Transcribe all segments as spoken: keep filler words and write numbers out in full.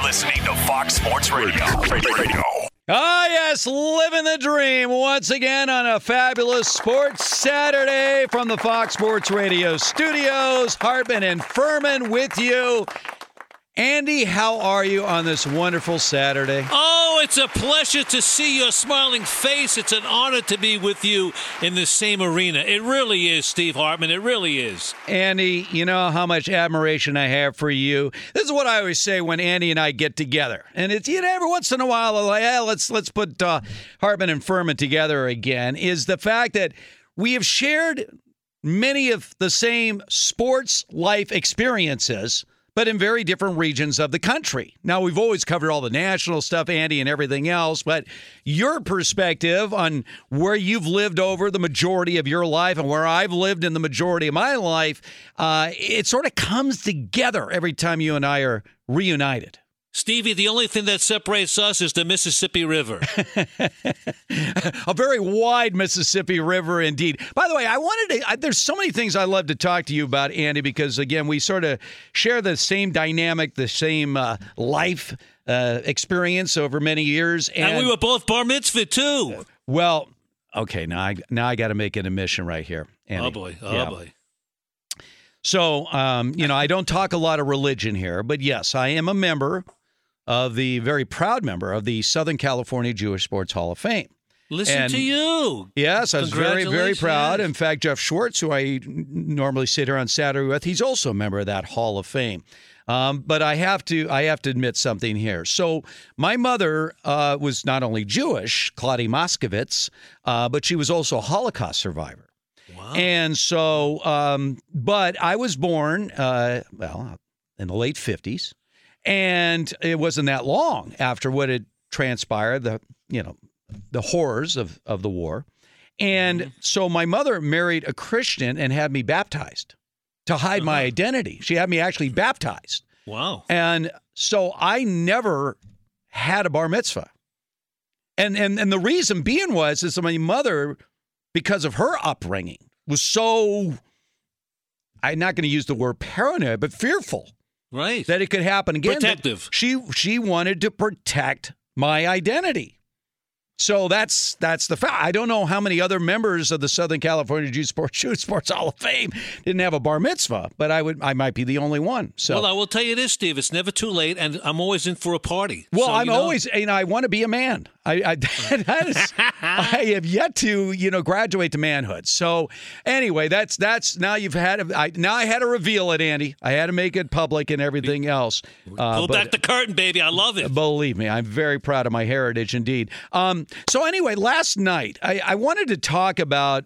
listening to Fox Sports Radio. Radio. Ah, yes, living the dream once again on a fabulous Sports Saturday from the Fox Sports Radio studios. Hartman and Furman with you. Andy, how are you on this wonderful Saturday? Oh, it's a pleasure to see your smiling face. It's an honor to be with you in the same arena. It really is, Steve Hartman. It really is. Andy, you know how much admiration I have for you. This is what I always say when Andy and I get together. And it's, you know, every once in a while, I'm like, yeah, let's, let's put uh, Hartman and Furman together again, is the fact that we have shared many of the same sports life experiences, but in very different regions of the country. Now, we've always covered all the national stuff, Andy, and everything else, but your perspective on where you've lived over the majority of your life and where I've lived in the majority of my life, uh, it sort of comes together every time you and I are reunited. Stevie, the only thing that separates us is the Mississippi River. A very wide Mississippi River indeed. By the way, I wanted to, I, there's so many things I love to talk to you about, Andy, because, again, we sort of share the same dynamic, the same uh, life uh, experience over many years. And, and we were both bar mitzvah, too. Well, okay, now I, now I got to make an admission right here, Andy. Oh, boy. Oh, yeah. boy. So, um, you know, I don't talk a lot of religion here, but, yes, I am a member of the very proud member of the Southern California Jewish Sports Hall of Fame. Listen and to you. Yes, I was very, very proud. In fact, Jeff Schwartz, who I normally sit here on Saturday with, he's also a member of that Hall of Fame. Um, but I have to I have to admit something here. So my mother uh, was not only Jewish, Claudia Moskowitz, uh, but she was also a Holocaust survivor. Wow. And so, um, but I was born, uh, well, in the late fifties. And it wasn't that long after what had transpired, the you know, the horrors of, of the war. And mm-hmm. so my mother married a Christian and had me baptized to hide uh-huh. my identity. She had me actually baptized. Wow. And so I never had a bar mitzvah. And and and the reason being was is that my mother, because of her upbringing, was so, I'm not going to use the word paranoid, but fearful. Right. That it could happen again. Protective. She she wanted to protect my identity. So that's that's the fact. I don't know how many other members of the Southern California Jewish Sports, Jewish Sports Hall of Fame didn't have a bar mitzvah, but I would I might be the only one. So well, I will tell you this, Steve. It's never too late, and I'm always in for a party. Well, so, I'm you know. always, you know, I want to be a man. I I, that is, I have yet to, you know, graduate to manhood. So anyway, that's that's now you've had I now I had to reveal it, Andy. I had to make it public and everything else. Uh, Pull but, back the curtain, baby. I love it. Believe me, I'm very proud of my heritage indeed. Um, so anyway, last night I, I wanted to talk about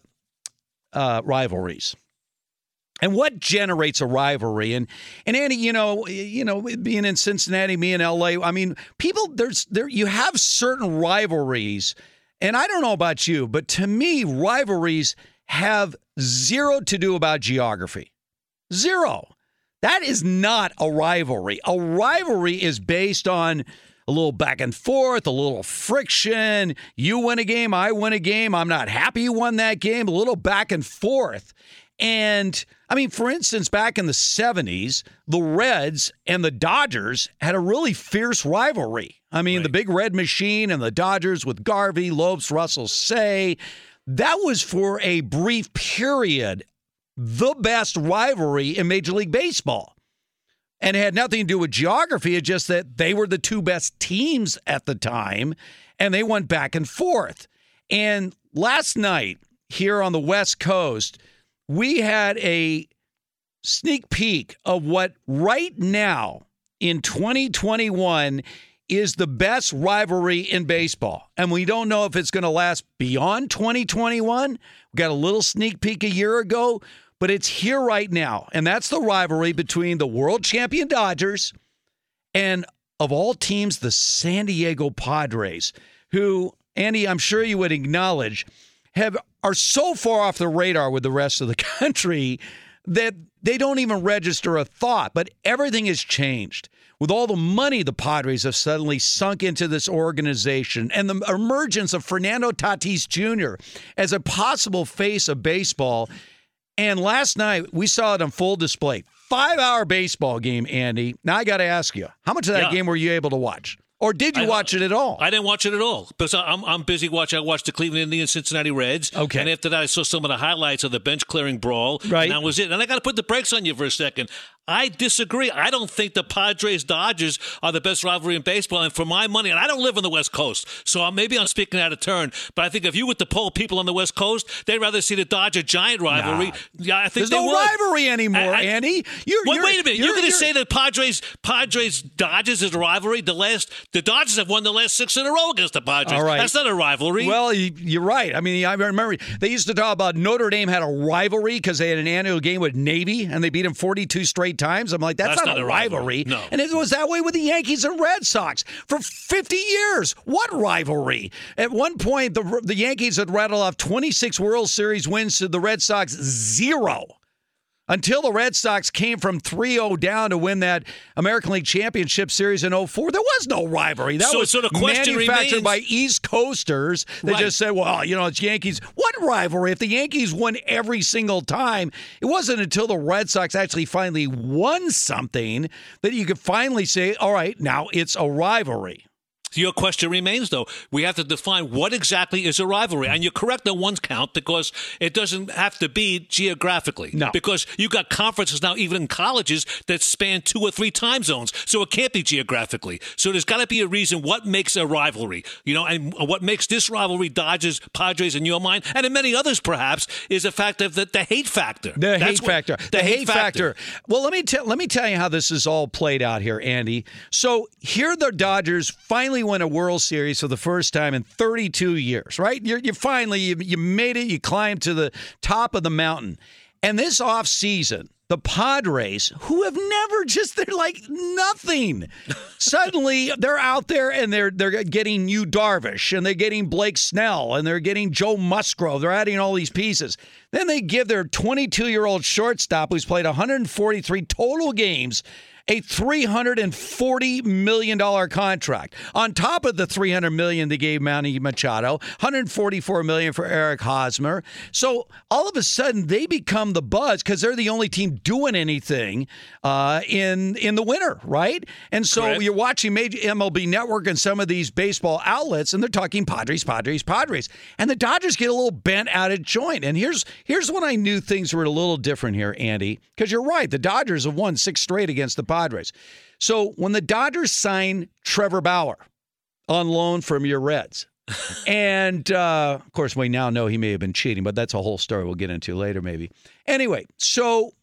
uh, rivalries. And what generates a rivalry? And and Andy, you know, you know, being in Cincinnati, me in L A, I mean, people, there's there you have certain rivalries, and I don't know about you, but to me, rivalries have zero to do about geography. Zero. That is not a rivalry. A rivalry is based on a little back and forth, a little friction. You win a game, I win a game. I'm not happy you won that game. A little back and forth. And, I mean, for instance, back in the seventies, the Reds and the Dodgers had a really fierce rivalry. I mean, right. The Big Red Machine and the Dodgers with Garvey, Lopes, Russell, Say. That was for a brief period the best rivalry in Major League Baseball. And it had nothing to do with geography. It's just that they were the two best teams at the time, and they went back and forth. And last night here on the West Coast, we had a sneak peek of what right now in twenty twenty-one is the best rivalry in baseball. And we don't know if it's going to last beyond twenty twenty-one. We got a little sneak peek a year ago, but it's here right now. And that's the rivalry between the world champion Dodgers and, of all teams, the San Diego Padres, who, Andy, I'm sure you would acknowledge, have are so far off the radar with the rest of the country that they don't even register a thought. But everything has changed. With all the money the Padres have suddenly sunk into this organization and the emergence of Fernando Tatis Junior as a possible face of baseball. And last night, we saw it on full display. five-hour baseball game, Andy. Now I got to ask you, how much of that Yeah. game were you able to watch? Or did you I, watch it at all? I didn't watch it at all because I'm I'm busy watching. I watched the Cleveland Indians, Cincinnati Reds. Okay. And after that, I saw some of the highlights of the bench clearing brawl. Right. And that was it. And I got to put the brakes on you for a second. I disagree. I don't think the Padres Dodgers are the best rivalry in baseball. And for my money, and I don't live on the West Coast, so I'm, maybe I'm speaking out of turn. But I think if you were to poll people on the West Coast, they'd rather see the Dodger Giant rivalry. Nah. Yeah, I think There's they no would. rivalry anymore, I- I- Andy. You're, Wait, you're, wait a minute. You're, You're, going to you're- say that Padres Padres Dodgers is a rivalry? The last the Dodgers have won the last six in a row against the Padres. All right. That's not a rivalry. Well, you- you're right. I mean, I remember they used to talk about Notre Dame had a rivalry because they had an annual game with Navy and they beat them forty-two straight times. I'm like, that's, That's not, not a a rivalry. rivalry. No. And it was that way with the Yankees and Red Sox for fifty years. What rivalry? At one point, the the Yankees had rattled off twenty-six World Series wins to the Red Sox zero. Until the Red Sox came from three oh down to win that American League Championship Series in oh four, there was no rivalry. That So- was so the question manufactured remains- by East Coasters that Right. just said, well, you know, it's Yankees. What rivalry? If the Yankees won every single time, it wasn't until the Red Sox actually finally won something that you could finally say, all right, now it's a rivalry. Your question remains, though. We have to define what exactly is a rivalry. And you're correct on one count because it doesn't have to be geographically. No. Because you got conferences now, even in colleges, that span two or three time zones. So it can't be geographically. So there's got to be a reason what makes a rivalry. You know, and what makes this rivalry, Dodgers, Padres, in your mind, and in many others perhaps, is the fact of the, the hate factor. The That's hate what- factor. The, hate factor. Well, let me tell let me tell you how this is all played out here, Andy. So here the Dodgers finally win a World Series for the first time in thirty-two years, right? You're, you finally you, you made it. You climbed to the top of the mountain, and this offseason, the Padres, who have never just they're like nothing, suddenly they're out there and they're they're getting Yu Darvish and they're getting Blake Snell and they're getting Joe Musgrove. They're adding all these pieces. Then they give their twenty-two-year-old shortstop, who's played one hundred forty-three total games, a three hundred forty million dollars contract. On top of the three hundred million dollars they gave Manny Machado, one hundred forty-four million dollars for Eric Hosmer. So all of a sudden they become the buzz because they're the only team doing anything uh, in in the winter, right? And so Correct. you're watching major M L B Network and some of these baseball outlets, and they're talking Padres, Padres, Padres. And the Dodgers get a little bent out of joint. And here's here's when I knew things were a little different here, Andy, because you're right. The Dodgers have won six straight against the Padres. So when the Dodgers signed Trevor Bauer on loan from your Reds, and uh, of course we now know he may have been cheating, but that's a whole story we'll get into later maybe. Anyway, so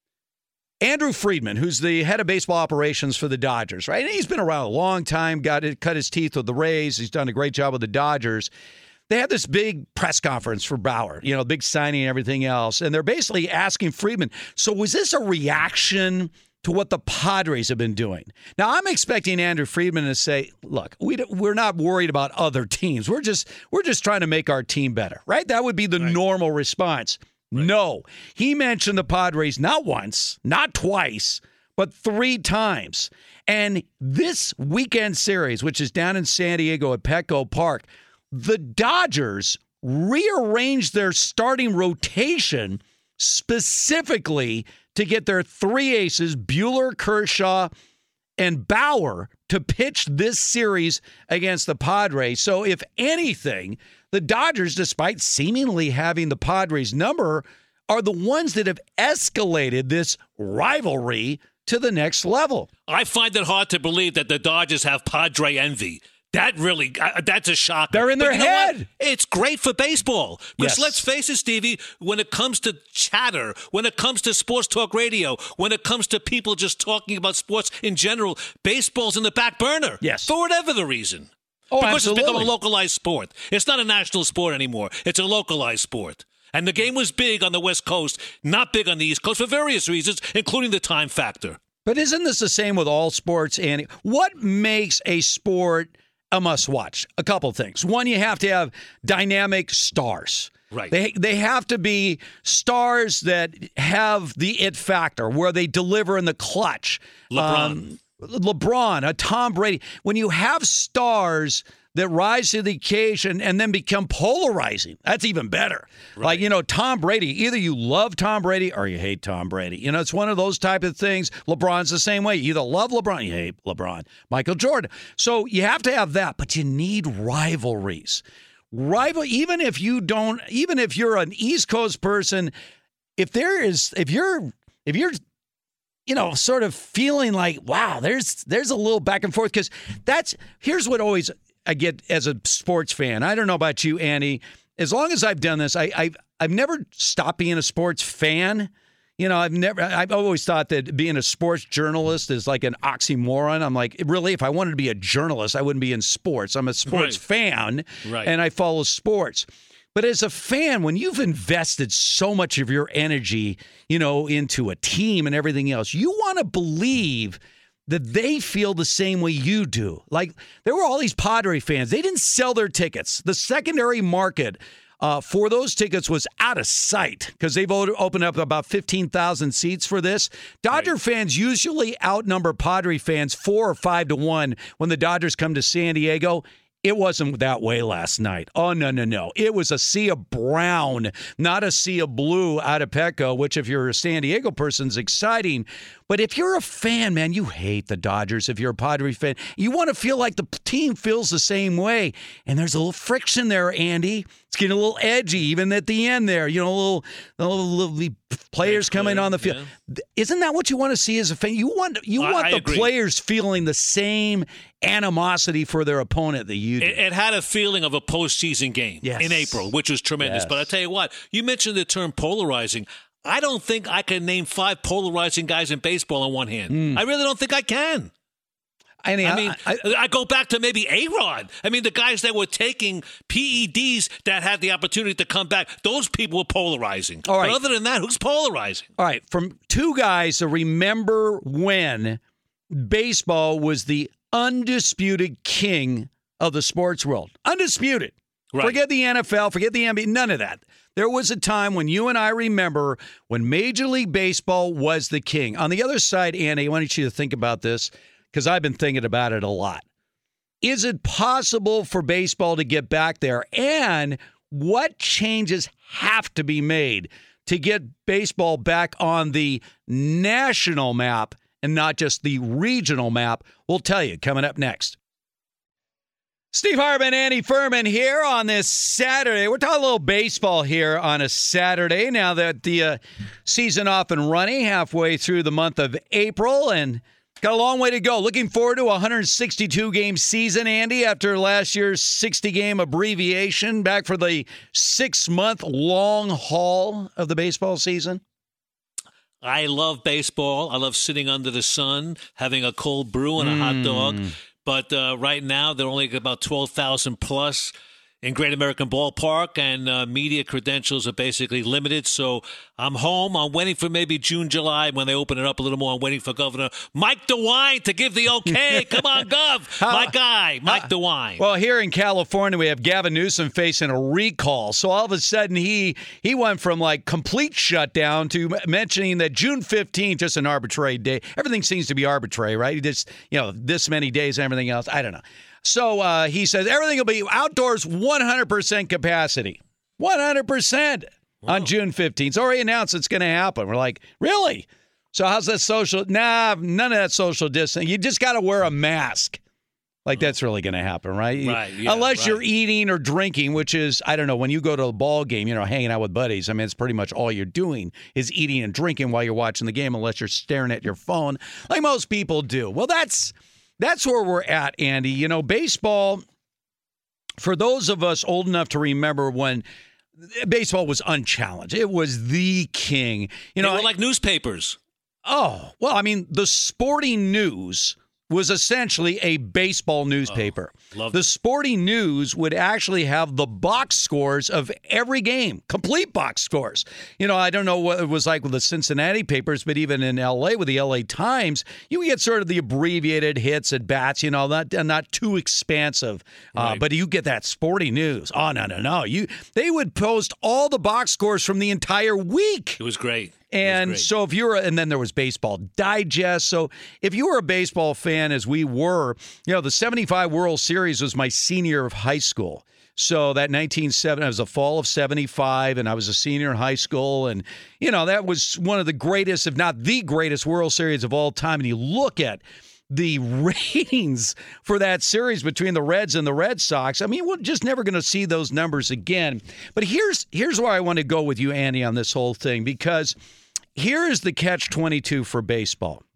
Andrew Friedman, who's the head of baseball operations for the Dodgers, right? And he's been around a long time, got it, cut his teeth with the Rays. He's done a great job with the Dodgers. They had this big press conference for Bauer, you know, big signing and everything else. And they're basically asking Friedman, so was this a reaction to what the Padres have been doing? Now, I'm expecting Andrew Friedman to say, look, we don't, we're not worried about other teams. We're just we're just trying to make our team better, right? That would be the right. normal response. Right. No, he mentioned the Padres not once, not twice, but three times. And this weekend series, which is down in San Diego at Petco Park, the Dodgers rearranged their starting rotation specifically to get their three aces, Buehler, Kershaw, and Bauer, to pitch this series against the Padres. So if anything, the Dodgers, despite seemingly having the Padres number, are the ones that have escalated this rivalry to the next level. I find it hard to believe that the Dodgers have Padre envy. That really, uh, that's a shocker. They're in their but you know head. What? It's great for baseball. Because Yes. let's face it, Stevie, when it comes to chatter, when it comes to sports talk radio, when it comes to people just talking about sports in general, baseball's in the back burner. Yes. For whatever the reason. Oh, because absolutely. it's become a localized sport. It's not a national sport anymore. It's a localized sport. And the game was big on the West Coast, not big on the East Coast for various reasons, including the time factor. But isn't this the same with all sports, Andy? What makes a sport a must-watch? A couple things. One, you have to have dynamic stars. Right. They they have to be stars that have the it factor, where they deliver in the clutch. LeBron. Um, LeBron, a Tom Brady. When you have stars that rise to the occasion and then become polarizing. That's even better. Right. Like, you know, Tom Brady, either you love Tom Brady or you hate Tom Brady. You know, it's one of those type of things. LeBron's the same way. You either love LeBron, you hate LeBron. Michael Jordan. So you have to have that, but you need rivalries. Rival, even if you don't, even if you're an East Coast person, if there is, if you're, if you're, you know, sort of feeling like, wow, there's, there's a little back and forth, because that's, here's what always I get as a sports fan. I don't know about you, Andy. As long as I've done this, I, I've I've never stopped being a sports fan. You know, I've never. I've always thought that being a sports journalist is like an oxymoron. I'm like, really, if I wanted to be a journalist, I wouldn't be in sports. I'm a sports right. fan, right. and I follow sports. But as a fan, when you've invested so much of your energy, you know, into a team and everything else, you want to believe that they feel the same way you do. Like, there were all these Padre fans. They didn't sell their tickets. The secondary market uh, for those tickets was out of sight because they've opened up about fifteen thousand seats for this. Dodger right. fans usually outnumber Padre fans four or five to one when the Dodgers come to San Diego. It wasn't that way last night. Oh, no, no, no. It was a sea of brown, not a sea of blue out of Petco, which if you're a San Diego person is exciting. But if you're a fan, man, you hate the Dodgers. If you're a Padre fan, you want to feel like the team feels the same way. And there's a little friction there, Andy. It's getting a little edgy, even at the end there. You know, a little, a little, little players coming on the field. Yeah. Isn't that what you want to see as a fan? You want you I, want I the agree. players feeling the same animosity for their opponent that you do. It, it had a feeling of a postseason game yes. in April, which was tremendous. Yes. But I tell you what, you mentioned the term polarizing. I don't think I can name five polarizing guys in baseball on one hand. Mm. I really don't think I can. I mean, I, mean I, I, I go back to maybe A-Rod. I mean, the guys that were taking P E Ds that had the opportunity to come back, those people were polarizing. All right. But other than that, who's polarizing? All right, from two guys to remember when baseball was the undisputed king of the sports world. Undisputed. Right. Forget the N F L, forget the N B A, none of that. There was a time when you and I remember when Major League Baseball was the king. On the other side, Andy, I want you to think about this because I've been thinking about it a lot. Is it possible for baseball to get back there? And what changes have to be made to get baseball back on the national map and not just the regional map? We'll tell you coming up next. Steve Hartman, Andy Furman here on this Saturday. We're talking a little baseball here on a Saturday now that the uh, season off and running halfway through the month of April, and got a long way to go. Looking forward to a one hundred sixty-two game season, Andy, after last year's sixty game abbreviation, back for the six-month long haul of the baseball season. I love baseball. I love sitting under the sun, having a cold brew and a mm. hot dog. But uh, right now, they're only about twelve thousand plus in Great American Ballpark, and uh, media credentials are basically limited. So I'm home. I'm waiting for maybe June, July when they open it up a little more. I'm waiting for Governor Mike DeWine to give the okay. Come on, Gov. How, My guy, Mike uh, DeWine. Well, here in California, we have Gavin Newsom facing a recall. So all of a sudden, he he went from like complete shutdown to mentioning that June fifteenth, just an arbitrary day. Everything seems to be arbitrary, right? Just, you know, this many days and everything else. I don't know. So uh, he says everything will be outdoors one hundred percent capacity. one hundred percent wow. on June fifteenth. It's already announced it's going to happen. We're like, really? So how's that social? Nah, none of that social distancing. You just got to wear a mask. Like that's really going to happen, right? Right. Yeah, Unless right. you're eating or drinking, which is, I don't know, when you go to a ball game, you know, hanging out with buddies, I mean, it's pretty much all you're doing is eating and drinking while you're watching the game, unless you're staring at your phone like most people do. Well, that's... That's where we're at, Andy. You know, baseball, for those of us old enough to remember when baseball was unchallenged, it was the king. You know, they were like newspapers. Oh, well, I mean, the Sporting News was essentially a baseball newspaper. Oh, the Sporting News would actually have the box scores of every game, complete box scores. You know, I don't know what it was like with the Cincinnati papers, but even in L A with the L A Times, you get sort of the abbreviated hits at bats, you know, not not too expansive. Right. Uh, but you get that Sporting News. Oh, no, no, no. You They would post all the box scores from the entire week. It was great. And so if you're, and then there was Baseball Digest. So if you were a baseball fan, as we were, you know, the seventy-five World Series was my senior year of high school. So that nineteen seventy, it was the fall of seventy-five, and I was a senior in high school. And, you know, that was one of the greatest, if not the greatest World Series of all time. And you look at the ratings for that series between the Reds and the Red Sox. I mean, we're just never going to see those numbers again. But here's here's where I want to go with you, Andy, on this whole thing, because here is the catch twenty-two for baseball.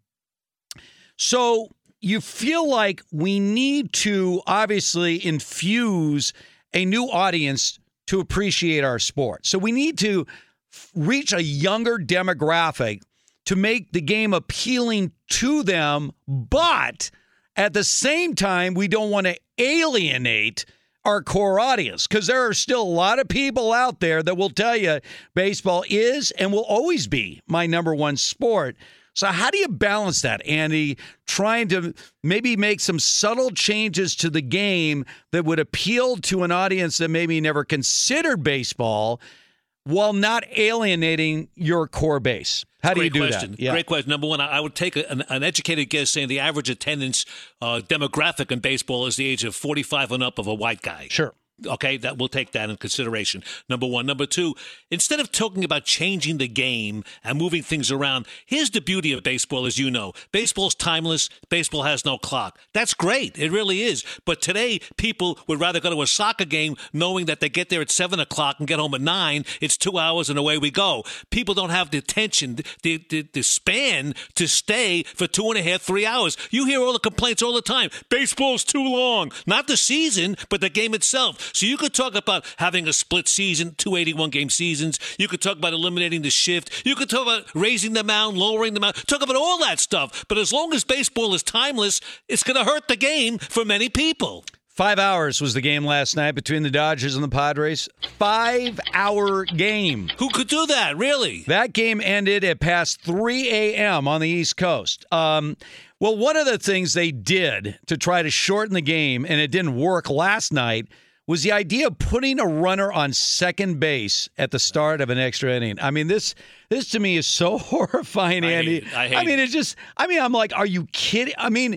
So you feel like we need to obviously infuse a new audience to appreciate our sport. So we need to reach a younger demographic to make the game appealing to them, but at the same time, we don't want to alienate our core audience, because there are still a lot of people out there that will tell you baseball is and will always be my number one sport. So how do you balance that, Andy, trying to maybe make some subtle changes to the game that would appeal to an audience that maybe never considered baseball while not alienating your core base? How do Great you do question. that? Yeah. Great question. Number one, I would take a, an, an educated guess saying the average attendance uh, demographic in baseball is the age of forty-five and up of a white guy. Sure. Okay, that we'll take that in consideration. Number one. Number two, instead of talking about changing the game and moving things around, here's the beauty of baseball, as you know. Baseball's timeless. Baseball has no clock. That's great. It really is. But today, people would rather go to a soccer game knowing that they get there at seven o'clock and get home at nine. It's two hours and away we go. People don't have the attention, the, the, the span to stay for two and a half, three hours. You hear all the complaints all the time. Baseball's too long. Not the season, but the game itself. So you could talk about having a split season, two eighty-one game seasons. You could talk about eliminating the shift. You could talk about raising the mound, lowering the mound. Talk about all that stuff. But as long as baseball is timeless, it's going to hurt the game for many people. Five hours was the game last night between the Dodgers and the Padres. Five-hour game. Who could do that, really? That game ended at past three a.m. on the East Coast. Um, well, one of the things they did to try to shorten the game, and it didn't work last night, was the idea of putting a runner on second base at the start of an extra inning. I mean, this this to me is so horrifying, I Andy. hate it. I hate I mean, it. it's just, I mean, I'm like, are you kidding? I mean,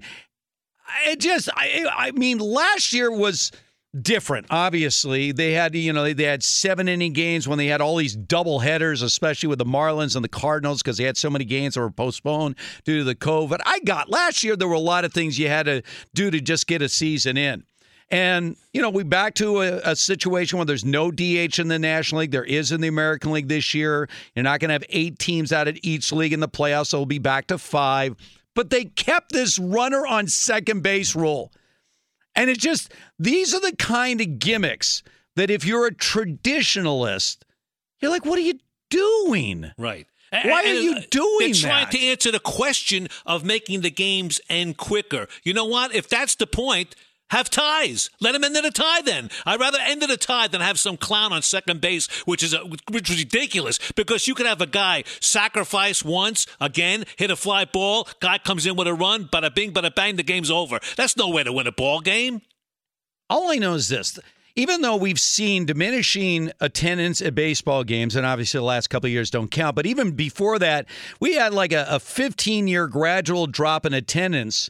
it just, I, I mean, last year was different, obviously. They had, you know, they had seven inning games when they had all these double headers, especially with the Marlins and the Cardinals, because they had so many games that were postponed due to the COVID. I got, last year, there were a lot of things you had to do to just get a season in. And, you know, we back to a, a situation where there's no D H in the National League. There is in the American League this year. You're not going to have eight teams out of each league in the playoffs, so it'll be back to five. But they kept this runner on second base rule. And it just, these are the kind of gimmicks that if you're a traditionalist, you're like, what are you doing? Right. Why are you doing They're trying that? to answer the question of making the games end quicker. You know what? If that's the point, have ties. Let them end in a tie then. I'd rather end in a tie than have some clown on second base, which is a, which is ridiculous, because you could have a guy sacrifice once, again, hit a fly ball, guy comes in with a run, bada bing, bada bang, the game's over. That's no way to win a ball game. All I know is this. Even though we've seen diminishing attendance at baseball games, and obviously the last couple of years don't count, but even before that, we had like a fifteen-year gradual drop in attendance.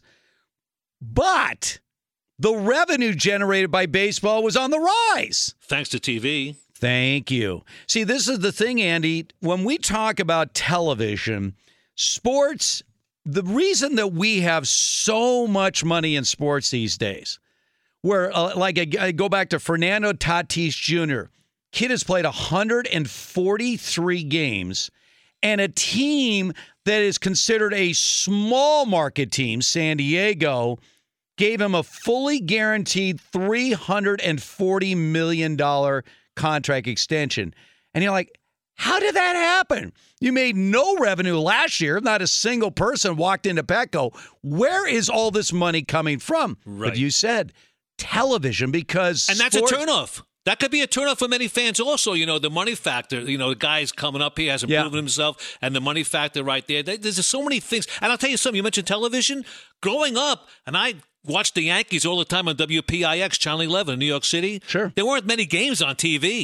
But the revenue generated by baseball was on the rise. Thanks to T V. Thank you. See, this is the thing, Andy. When we talk about television, sports, the reason that we have so much money in sports these days, where, uh, like, I, I go back to Fernando Tatis Junior Kid has played one hundred forty-three games, and a team that is considered a small market team, San Diego, gave him a fully guaranteed three hundred forty million dollars contract extension. And you're like, how did that happen? You made no revenue last year. Not a single person walked into Petco. Where is all this money coming from? Right. But you said television, because And that's sports- a turnoff. That could be a turnoff for many fans also. You know, the money factor, you know, the guy's coming up here, hasn't Yeah. proven himself, and the money factor right there. There's just so many things. And I'll tell you something. You mentioned television. Growing up, and I watched the Yankees all the time on W P I X, Channel eleven in New York City. Sure. There weren't many games on T V.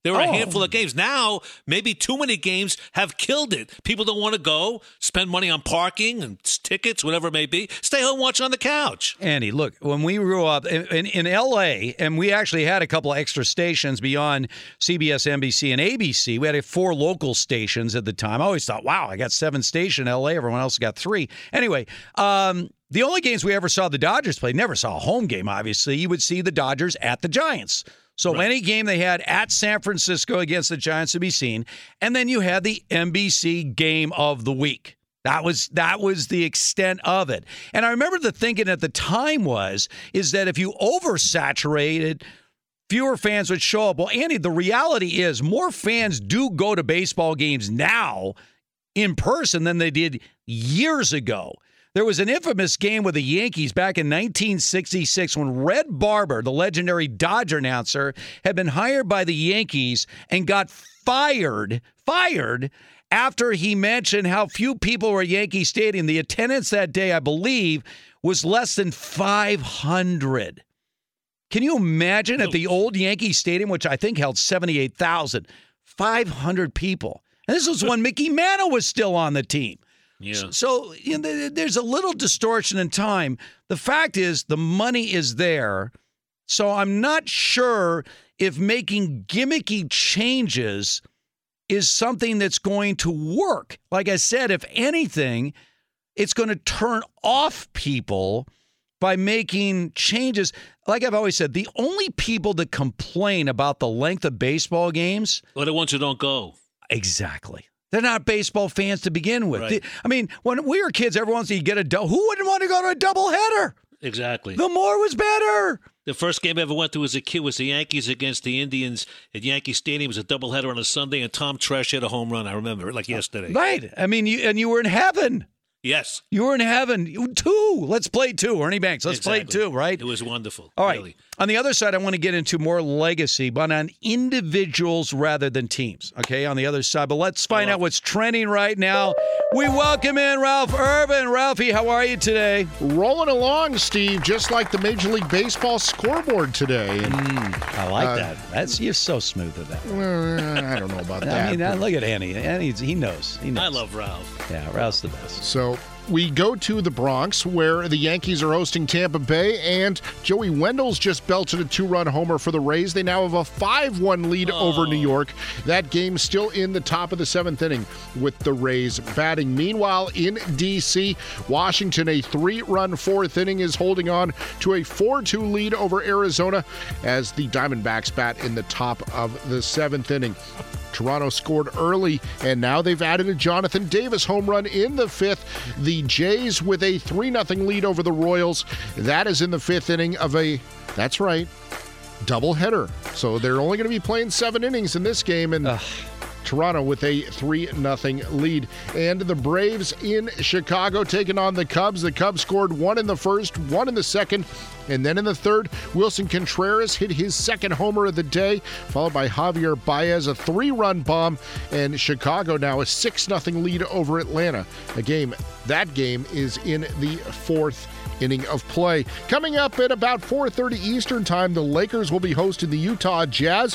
There were Oh. a handful of games. Now, maybe too many games have killed it. People don't want to go, spend money on parking and tickets, whatever it may be. Stay home, watch on the couch. Andy, look, when we grew up in, in, in L A, and we actually had a couple of extra stations beyond C B S, N B C, and A B C. We had four local stations at the time. I always thought, wow, I got seven stations in L A. Everyone else got three. Anyway, um, the only games we ever saw the Dodgers play, never saw a home game, obviously. You would see the Dodgers at the Giants. So Right. any game they had at San Francisco against the Giants to be seen. And then you had the N B C game of the week. That was that was the extent of it. And I remember the thinking at the time was, is that if you oversaturated, fewer fans would show up. Well, Andy, the reality is more fans do go to baseball games now in person than they did years ago. There was an infamous game with the Yankees back in nineteen sixty-six when Red Barber, the legendary Dodger announcer, had been hired by the Yankees and got fired, fired after he mentioned how few people were at Yankee Stadium. The attendance that day, I believe, was less than five hundred. Can you imagine at the old Yankee Stadium, which I think held seventy-eight thousand, five hundred people? And this was when Mickey Mantle was still on the team. Yeah. So you know, there's a little distortion in time. The fact is the money is there. So I'm not sure if making gimmicky changes is something that's going to work. Like I said, if anything, it's going to turn off people by making changes. Like I've always said, the only people that complain about the length of baseball games Or the ones who don't go. Exactly. They're not baseball fans to begin with. Right. I mean, when we were kids, every once in a while you get a double. Who wouldn't want to go to a doubleheader? Exactly. The more was better. The first game I ever went to as a kid was the Yankees against the Indians at Yankee Stadium. It was a doubleheader on a Sunday, and Tom Tresh hit a home run. I remember it like yesterday. Right. I mean, you and you were in heaven. Yes. You were in heaven. You- Two. Let's play two. Ernie Banks. Let's Exactly. play two, right? It was wonderful. All right. Really. On the other side, I want to get into more legacy, but on individuals rather than teams. Okay, on the other side. But let's find out what's trending right now. We welcome in Ralph Irvin. Ralphie, how are you today? Rolling along, Steve, just like the Major League Baseball scoreboard today. And, I like Uh, that. That's you're so smooth with that. uh, I don't know about that. I mean, uh, look at Annie. Annie, he knows. He knows. I love Ralph. Yeah, Ralph's the best. So we go to the Bronx, where the Yankees are hosting Tampa Bay, and Joey Wendell's just belted a two-run homer for the Rays. They now have a five one lead Oh. over New York. That game still in the top of the seventh inning with the Rays batting. Meanwhile, in D C, Washington, a three-run fourth inning, is holding on to a four two lead over Arizona as the Diamondbacks bat in the top of the seventh inning. Toronto scored early, and now they've added a Jonathan Davis home run in the fifth. The Jays with a three nothing lead over the Royals. That is in the fifth inning of a, that's right, doubleheader. So they're only going to be playing seven innings in this game, and Toronto with a three nothing lead. And the Braves in Chicago taking on the Cubs. The Cubs scored one in the first, one in the second, and then in the third, Wilson Contreras hit his second homer of the day, followed by Javier Baez, a three-run bomb, and Chicago now a six nothing lead over Atlanta. A game, that game is in the fourth inning of play. Coming up at about four thirty Eastern time, the Lakers will be hosting the Utah Jazz.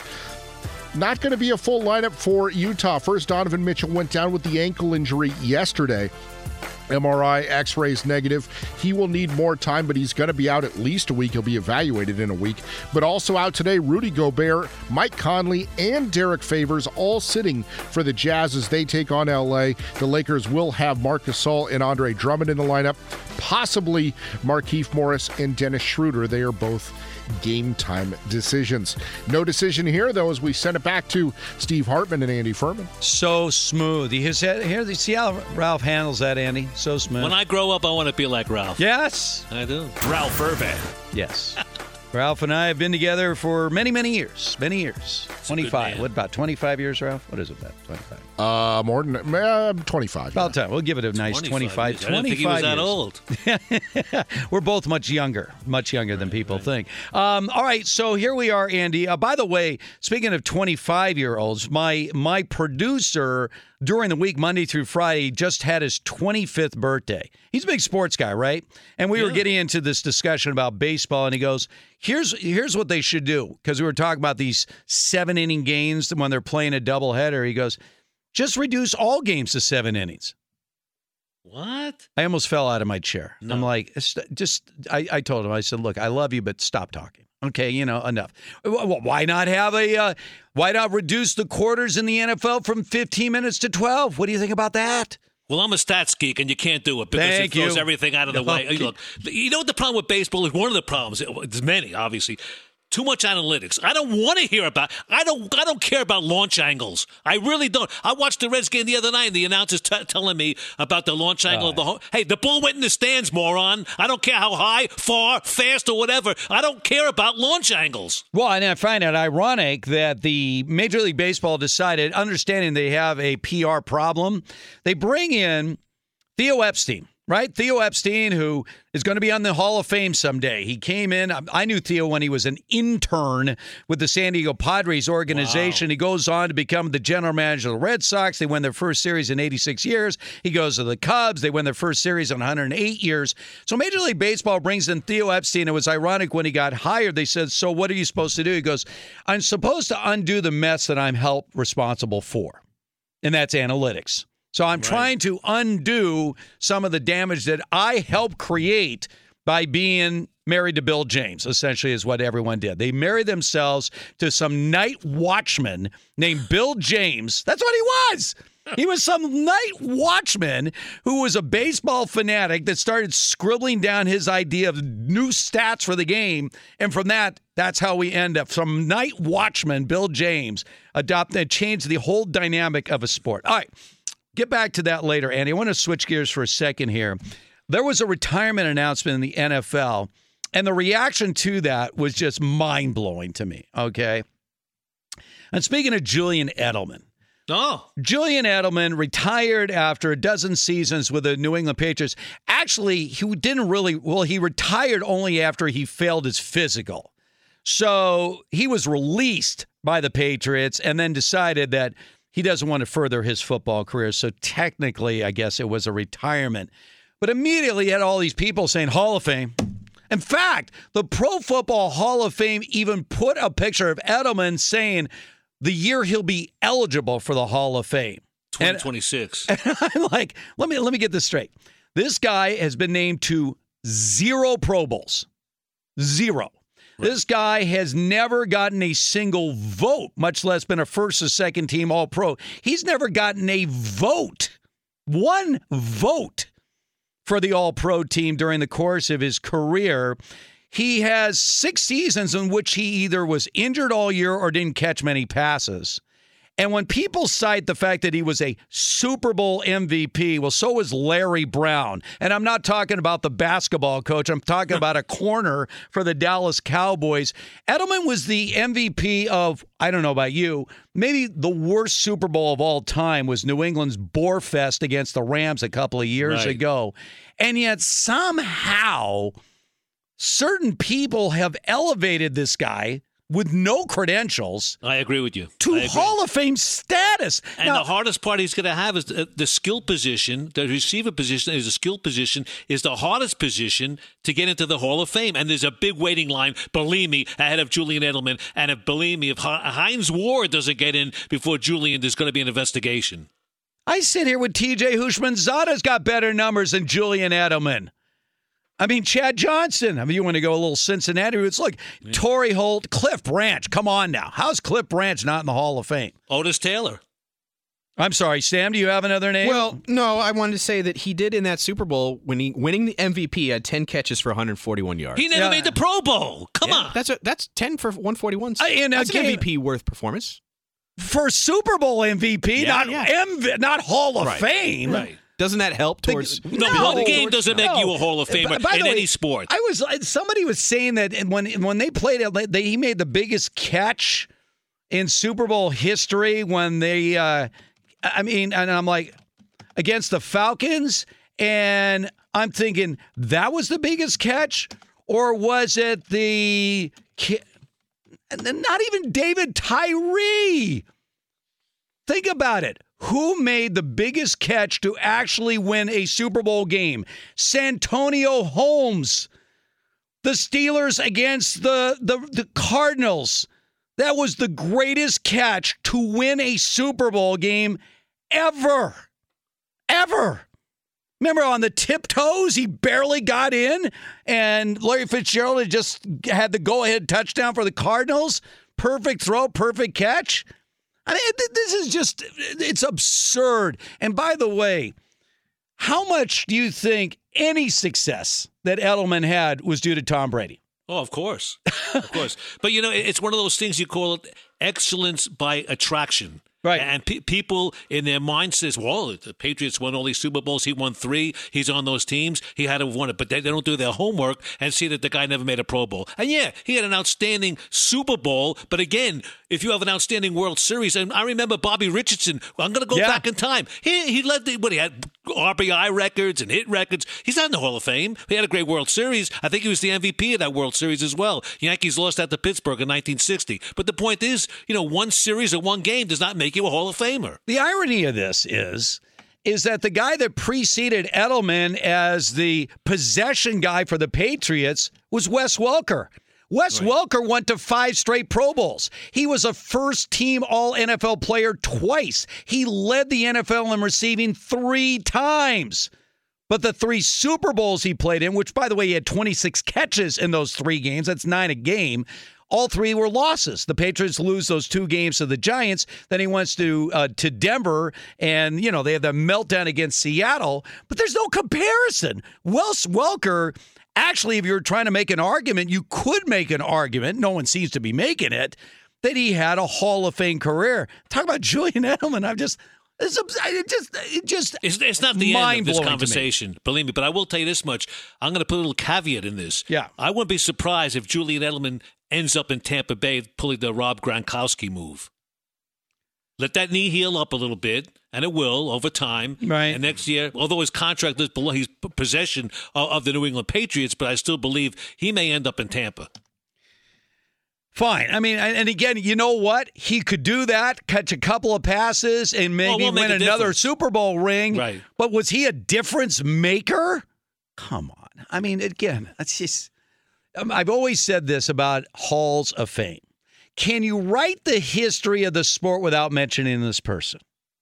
Not going to be a full lineup for Utah. First, Donovan Mitchell went down with the ankle injury yesterday. M R I, X-rays negative. He will need more time, but he's going to be out at least a week. He'll be evaluated in a week. But also out today, Rudy Gobert, Mike Conley, and Derek Favors all sitting for the Jazz as they take on L A. The Lakers will have Marc Gasol and Andre Drummond in the lineup, possibly Markieff Morris and Dennis Schroeder. They are both game time decisions. No decision here, though, as we send it back to Steve Hartman and Andy Furman. So smooth. You hear, hear, see how Ralph handles that, Andy? So smooth. When I grow up, I want to be like Ralph. Yes. I do. Ralph Irvin. Yes. Ralph and I have been together for many, many years. Many years. twenty-five. man. What, about twenty-five years, Ralph? What is it about? twenty-five. Uh, more than uh, twenty-five. About time. We'll give it a nice twenty-five. years. I didn't think he was that years. old. We're both much younger, much younger than people think. Um, all right, so here we are, Andy. Uh, by the way, speaking of twenty-five-year-olds, my my producer during the week, Monday through Friday, just had his twenty-fifth birthday. He's a big sports guy, right? And we were Yeah. getting into this discussion about baseball, and he goes, here's here's what they should do, because we were talking about these seven seven-inning games when they're playing a doubleheader. He goes, just reduce all games to seven innings. What? I almost fell out of my chair. No. I'm like, just, I, I told him, I said, look, I love you, but stop talking. Okay, you know, enough. Why not have a, uh, why not reduce the quarters in the N F L from fifteen minutes to twelve? What do you think about that? Well, I'm a stats geek, and you can't do it because Thank it throws you. everything out of the way. Okay. Look, you know what the problem with baseball is? One of the problems, there's many, obviously. Too much analytics. I don't want to hear about. I don't. I don't care about launch angles. I really don't. I watched the Reds game the other night, and the announcers t- telling me about the launch angle of the home. Hey, the ball went in the stands, moron. I don't care how high, far, fast, or whatever. I don't care about launch angles. Well, and I find it ironic that the Major League Baseball decided, understanding they have a P R problem, they bring in Theo Epstein. Right? Theo Epstein, who is going to be on the Hall of Fame someday. He came in. I knew Theo when he was an intern with the San Diego Padres organization. Wow. He goes on to become the general manager of the Red Sox. They win their first series in eighty-six years. He goes to the Cubs. They win their first series in one hundred eight years. So Major League Baseball brings in Theo Epstein. It was ironic when he got hired. They said, so what are you supposed to do? He goes, I'm supposed to undo the mess that I'm held responsible for. And that's analytics. So I'm right. trying to undo some of the damage that I helped create by being married to Bill James, essentially is what everyone did. They married themselves to some night watchman named Bill James. That's what he was. He was some night watchman who was a baseball fanatic that started scribbling down his idea of new stats for the game. And from that, that's how we end up. Some night watchman, Bill James, adopted, changed the whole dynamic of a sport. All right. Get back to that later, Andy. I want to switch gears for a second here. There was a retirement announcement in the N F L, and the reaction to that was just mind-blowing to me, okay? And speaking of Julian Edelman. Oh. Julian Edelman retired after a dozen seasons with the New England Patriots. Actually, he didn't really, well, he retired only after he failed his physical. So he was released by the Patriots and then decided that he doesn't want to further his football career, so technically, I guess it was a retirement. But immediately you had all these people saying Hall of Fame. In fact, the Pro Football Hall of Fame even put a picture of Edelman saying the year he'll be eligible for the Hall of Fame. twenty twenty-six. And, and I'm like, let me let me get this straight. This guy has been named to zero Pro Bowls. Zero. Right. This guy has never gotten a single vote, much less been a first or second team All-Pro. He's never gotten a vote, one vote for the All-Pro team during the course of his career. He has six seasons in which he either was injured all year or didn't catch many passes. And when people cite the fact that he was a Super Bowl M V P, well, so was Larry Brown. And I'm not talking about the basketball coach. I'm talking about a corner for the Dallas Cowboys. Edelman was the M V P of, I don't know about you, maybe the worst Super Bowl of all time was New England's Boar Fest against the Rams a couple of years right. ago. And yet somehow certain people have elevated this guy with no credentials. I agree with you. To Hall of Fame status. And now, the hardest part he's going to have is the, the skill position. The receiver position is a skill position, is the hardest position to get into the Hall of Fame. And there's a big waiting line, believe me, ahead of Julian Edelman. And if, believe me, if Hines Ward doesn't get in before Julian, there's going to be an investigation. I sit here with T J Houshmandzadeh's got better numbers than Julian Edelman. I mean, Chad Johnson. I mean, you want to go a little Cincinnati roots. Look, yeah. Torrey Holt, Cliff Branch. Come on now. How's Cliff Branch not in the Hall of Fame? Otis Taylor. I'm sorry, Sam, do you have another name? Well, no, I wanted to say that he did in that Super Bowl when he winning the M V P had ten catches for one hundred forty-one yards. He never yeah. made the Pro Bowl. Come yeah, on. That's a, that's ten for one forty-one. Uh, in that's a an game, M V P worth performance. For Super Bowl M V P, yeah, not yeah. M V, not Hall of right. Fame. Right. Doesn't that help towards the, no, building? one game doesn't make no. you a Hall of Famer By in way, any sport. I was somebody was saying that when when they played it, they, he made the biggest catch in Super Bowl history when they. Uh, I mean, and I'm like against the Falcons, and I'm thinking that was the biggest catch, or was it the? Not even David Tyree. Think about it. Who made the biggest catch to actually win a Super Bowl game? Santonio Holmes. The Steelers against the, the, the Cardinals. That was the greatest catch to win a Super Bowl game ever. Ever. Remember on the tiptoes, he barely got in, and Larry Fitzgerald had just had the go-ahead touchdown for the Cardinals. Perfect throw, perfect catch. I mean, this is just, it's absurd. And by the way, how much do you think any success that Edelman had was due to Tom Brady? Oh, of course. Of course. But, you know, it's one of those things you call it excellence by attraction. Right. And pe- people in their mind says, well, the Patriots won all these Super Bowls. He won three. He's on those teams. He had to have won it. But they, they don't do their homework and see that the guy never made a Pro Bowl. And, yeah, he had an outstanding Super Bowl. But, again, if you have an outstanding World Series, and I remember Bobby Richardson, I'm going to go yeah. back in time. He he led the, what, he had R B I records and hit records. He's not in the Hall of Fame. He had a great World Series. I think he was the M V P of that World Series as well. Yankees lost that to Pittsburgh in nineteen sixty. But the point is, you know, one series or one game does not make you a Hall of Famer. The irony of this is, is that the guy that preceded Edelman as the possession guy for the Patriots was Wes Welker. Wes right. Welker went to five straight Pro Bowls. He was a first-team All-N F L player twice. He led the N F L in receiving three times. But the three Super Bowls he played in, which, by the way, he had twenty-six catches in those three games. That's nine a game. All three were losses. The Patriots lose those two games to the Giants. Then he went to uh, to Denver, and, you know, they have the meltdown against Seattle. But there's no comparison. Wes Welker, actually, if you were trying to make an argument, you could make an argument. No one seems to be making it, that he had a Hall of Fame career. Talk about Julian Edelman. I'm just... It's, it just, it just it's, it's not the end of this conversation, believe me, but I will tell you this much. I'm going to put a little caveat in this. Yeah. I wouldn't be surprised if Julian Edelman ends up in Tampa Bay pulling the Rob Gronkowski move. Let that knee heal up a little bit, and it will over time. Right. And next year, although his contract is below, he's possession of, of the New England Patriots, but I still believe he may end up in Tampa. Fine. I mean, and again, you know what? He could do that, catch a couple of passes, and maybe well, we'll win another difference. Super Bowl ring. Right. But was he a difference maker? Come on. I mean, again, that's just. I've always said this about Halls of Fame. Can you write the history of the sport without mentioning this person?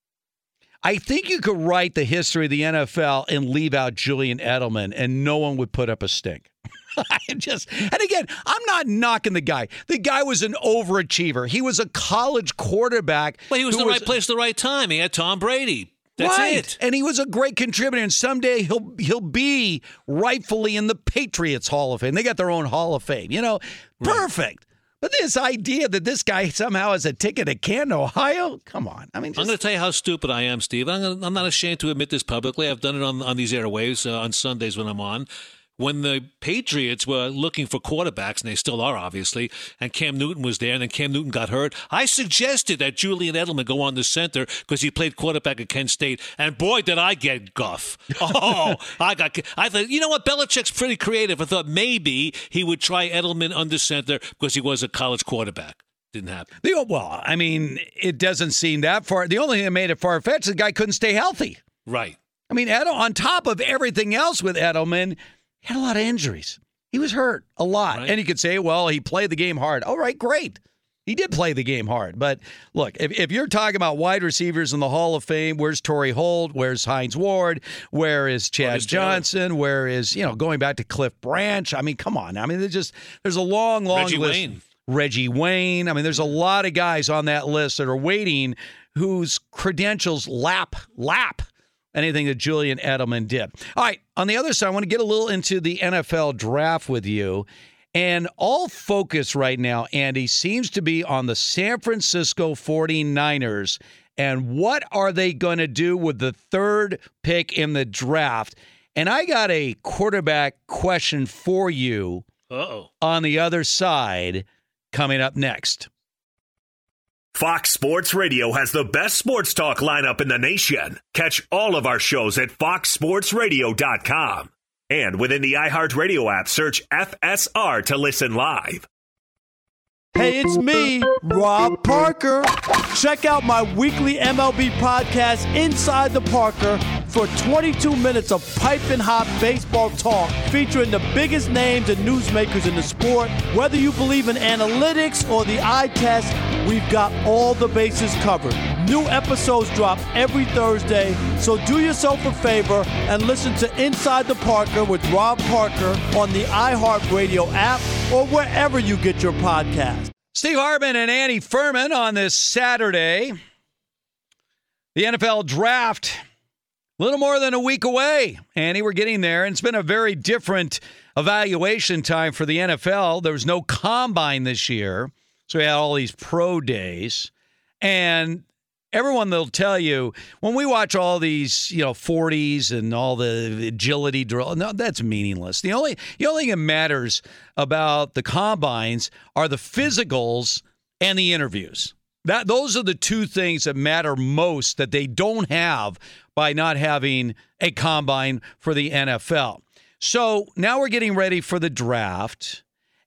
I think you could write the history of the N F L and leave out Julian Edelman, and no one would put up a stink. I just, and again, I'm not knocking the guy. The guy was an overachiever. He was a college quarterback. Well, he was in the was, right place at the right time. He had Tom Brady. That's right. it. And he was a great contributor. And someday he'll he'll be rightfully in the Patriots Hall of Fame. They got their own Hall of Fame. You know, perfect. Right. But this idea that this guy somehow has a ticket to Canton, Ohio, come on. I mean, just... I'm going to tell you how stupid I am, Steve. I'm, gonna, I'm not ashamed to admit this publicly. I've done it on, on these airwaves uh, on Sundays when I'm on. When the Patriots were looking for quarterbacks, and they still are, obviously, and Cam Newton was there, and then Cam Newton got hurt, I suggested that Julian Edelman go on the center because he played quarterback at Kent State, and boy, did I get guff. Oh, I got. I thought, you know what, Belichick's pretty creative. I thought maybe he would try Edelman under center because he was a college quarterback. Didn't happen. Well, I mean, it doesn't seem that far. The only thing that made it far-fetched, the guy couldn't stay healthy. Right. I mean, Edel, on top of everything else with Edelman, he had a lot of injuries. He was hurt a lot. Right. And you could say, well, he played the game hard. All right, great. He did play the game hard. But look, if, if you're talking about wide receivers in the Hall of Fame, where's Torrey Holt? Where's Hines Ward? Where is Chad Johnson? Taylor? Where is, you know, going back to Cliff Branch? I mean, come on. I mean, there's just, there's a long, long Reggie list. Wayne. Reggie Wayne. I mean, there's a lot of guys on that list that are waiting whose credentials lap, lap. anything that Julian Edelman did. All right, on the other side, I want to get a little into the N F L draft with you. And all focus right now, Andy, seems to be on the San Francisco forty-niners and what are they going to do with the third pick in the draft. And I got a quarterback question for you Uh-oh. on the other side coming up next. Fox Sports Radio has the best sports talk lineup in the nation. Catch all of our shows at fox sports radio dot com. And within the iHeartRadio app, search F S R to listen live. Hey, it's me, Rob Parker. Check out my weekly M L B podcast, Inside the Parker, for twenty-two minutes of piping hot baseball talk featuring the biggest names and newsmakers in the sport. Whether you believe in analytics or the eye test, we've got all the bases covered. New episodes drop every Thursday, so do yourself a favor and listen to Inside the Parker with Rob Parker on the iHeartRadio app or wherever you get your podcast. Steve Hartman and Andy Furman on this Saturday. The N F L Draft, a little more than a week away. Andy, we're getting there, and it's been a very different evaluation time for the N F L. There was no combine this year, so we had all these pro days. And everyone, they'll tell you, when we watch all these, you know, forties and all the agility drill, no, that's meaningless. The only the only thing that matters about the combines are the physicals and the interviews. That those are the two things that matter most that they don't have by not having a combine for the N F L. So now we're getting ready for the draft.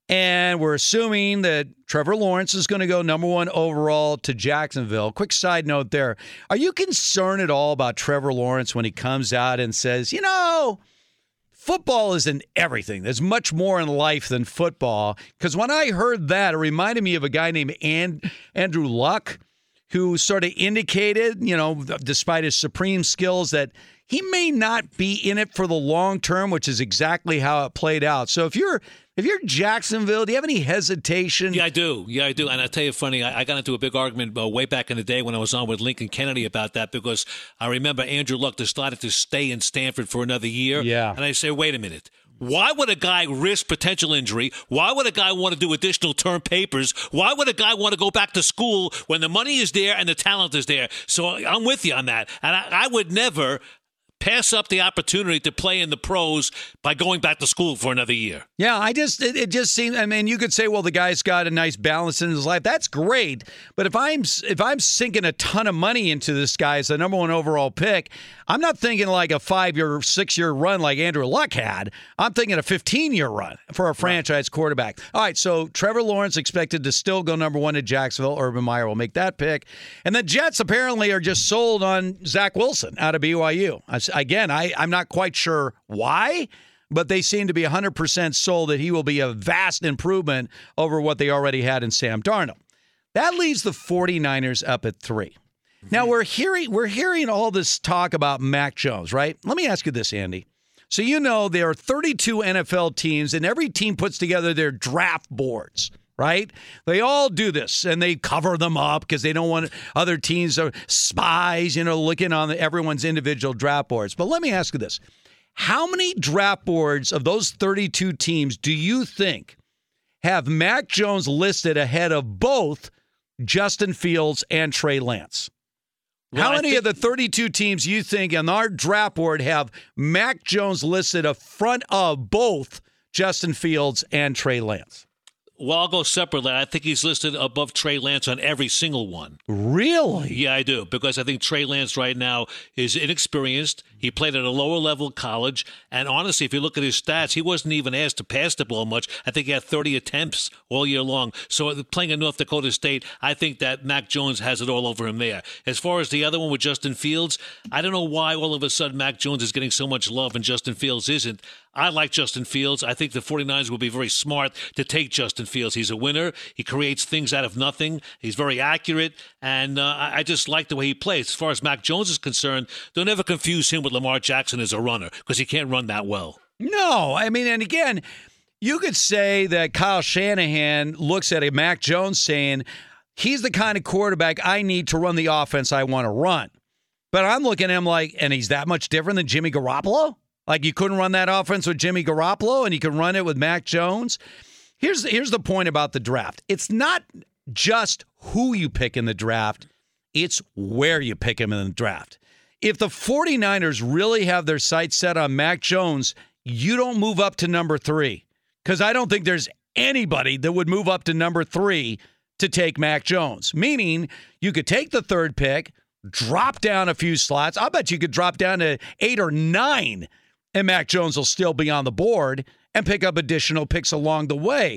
And we're assuming that Trevor Lawrence is going to go number one overall to Jacksonville. Quick side note there. Are you concerned at all about Trevor Lawrence when he comes out and says, you know, football isn't everything. There's much more in life than football? Because when I heard that, it reminded me of a guy named And- Andrew Luck, who sort of indicated, you know, despite his supreme skills, that he may not be in it for the long term, which is exactly how it played out. So if you're if you're Jacksonville, do you have any hesitation? Yeah, I do. Yeah, I do. And I'll tell you, funny, I, I got into a big argument uh, way back in the day when I was on with Lincoln Kennedy about that, because I remember Andrew Luck decided to stay in Stanford for another year. Yeah. And I say, wait a minute. Why would a guy risk potential injury? Why would a guy want to do additional term papers? Why would a guy want to go back to school when the money is there and the talent is there? So I'm with you on that. And I, I would never pass up the opportunity to play in the pros by going back to school for another year. Yeah, I just it, it just seems. I mean, you could say, well, the guy's got a nice balance in his life. That's great, but if I'm if I'm sinking a ton of money into this guy as the number one overall pick, I'm not thinking like a five year, six year run like Andrew Luck had. I'm thinking a fifteen year run for a franchise quarterback. All right, so Trevor Lawrence expected to still go number one to Jacksonville. Urban Meyer will make that pick, and the Jets apparently are just sold on Zach Wilson out of B Y U. I, Again, I, I'm not quite sure why, but they seem to be one hundred percent sold that he will be a vast improvement over what they already had in Sam Darnold. That leaves the 49ers up at three. Now, we're hearing we're hearing all this talk about Mac Jones, right? Let me ask you this, Andy. So you know there are thirty-two N F L teams, and every team puts together their draft boards. Right? They all do this, and they cover them up because they don't want other teams or spies, you know, looking on everyone's individual draft boards. But let me ask you this. How many draft boards of those thirty-two teams do you think have Mac Jones listed ahead of both Justin Fields and Trey Lance? Well, How many think- of the thirty-two teams you think on our draft board have Mac Jones listed in front of both Justin Fields and Trey Lance? Well, I'll go separately. I think he's listed above Trey Lance on every single one. Really? Yeah, I do, because I think Trey Lance right now is inexperienced. He played at a lower level college, and honestly, if you look at his stats, he wasn't even asked to pass the ball much. I think he had thirty attempts all year long. So playing at North Dakota State, I think that Mac Jones has it all over him there. As far as the other one with Justin Fields, I don't know why all of a sudden Mac Jones is getting so much love and Justin Fields isn't. I like Justin Fields. I think the 49ers will be very smart to take Justin Fields. He's a winner. He creates things out of nothing. He's very accurate, and uh, I just like the way he plays. As far as Mac Jones is concerned, don't ever confuse him with Lamar Jackson as a runner, because he can't run that well. No, I mean, and again, you could say that Kyle Shanahan looks at a Mac Jones saying, he's the kind of quarterback I need to run the offense I want to run. But I'm looking at him like, and he's that much different than Jimmy Garoppolo? Like you couldn't run that offense with Jimmy Garoppolo and you can run it with Mac Jones? Here's, here's the point about the draft. It's not just who you pick in the draft. It's where you pick him in the draft. If the 49ers really have their sights set on Mac Jones, you don't move up to number three. Because I don't think there's anybody that would move up to number three to take Mac Jones. Meaning you could take the third pick, drop down a few slots. I'll bet you could drop down to eight or nine, and Mac Jones will still be on the board and pick up additional picks along the way.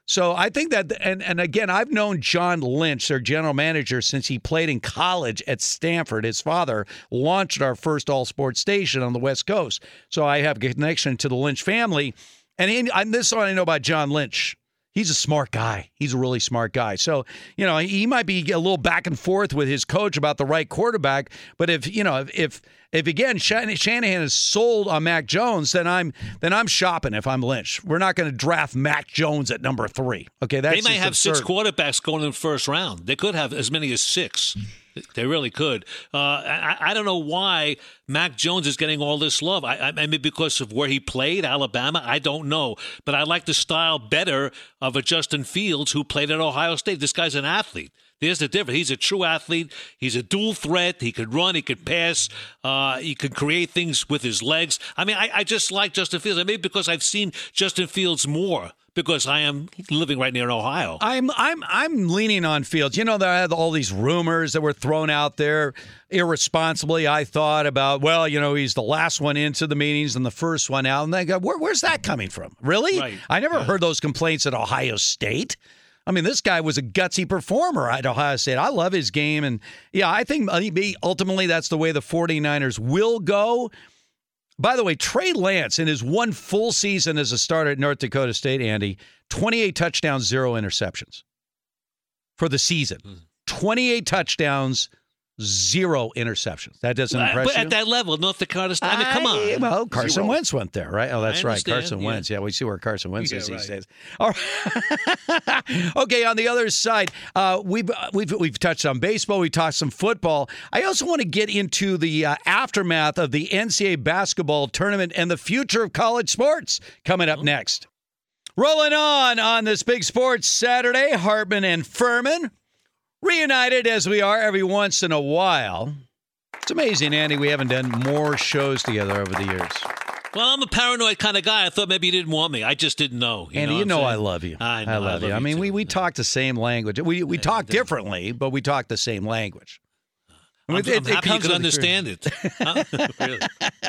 So I think that, and, and again, I've known John Lynch, their general manager, since he played in college at Stanford. His father launched our first all-sports station on the West Coast. So I have a connection to the Lynch family. And, he, and this is what I know about John Lynch. He's a smart guy. He's a really smart guy. So, you know, he might be a little back and forth with his coach about the right quarterback. But if, you know, if, if, if again, Shanahan is sold on Mac Jones, then I'm then I'm shopping if I'm Lynch. We're not going to draft Mac Jones at number three. Okay, that's They may have absurd. six quarterbacks going in the first round. They could have as many as six. They really could. Uh, I, I don't know why Mac Jones is getting all this love. I, I maybe because of where he played, Alabama. I don't know. But I like the style better of a Justin Fields who played at Ohio State. This guy's an athlete. There's the difference. He's a true athlete. He's a dual threat. He could run. He could pass. Uh, he could create things with his legs. I mean, I, I just like Justin Fields. Maybe because I've seen Justin Fields more. Because I am living right near Ohio. I'm I'm I'm leaning on Fields. You know, there are all these rumors that were thrown out there irresponsibly, I thought, about, well, you know, he's the last one into the meetings and the first one out. And they go, Where, where's that coming from? Really? Right. I never Yeah. heard those complaints at Ohio State. I mean, this guy was a gutsy performer at Ohio State. I love his game. And, yeah, I think maybe ultimately that's the way the 49ers will go. By the way, Trey Lance, in his one full season as a starter at North Dakota State, Andy, twenty-eight touchdowns, zero interceptions for the season. twenty-eight touchdowns, zero interceptions. That doesn't impress But you? at that level, North Dakota State, I mean, come I- on. Well, Carson Zero. Wentz went there, right? Oh, that's I right. understand, Carson yeah. Wentz. Yeah, we see where Carson Wentz Yeah, is these right. days. All right. Okay, on the other side, uh, we've, we've, we've touched on baseball. We talked some football. I also want to get into the uh, aftermath of the N C double A basketball tournament and the future of college sports coming up next. Rolling on on this big sports Saturday, Hartman and Furman reunited as we are every once in a while. It's amazing, Andy, we haven't done more shows together over the years. Well, I'm a paranoid kind of guy. I thought maybe you didn't want me. I just didn't know. You Andy, know you know I saying? love you. I know. I love you. I mean, too. we, we talk the same language. We we talk differently, but we talk the same language. I mean, I'm, it- I'm it happy you comes can with understand it. Huh? Really.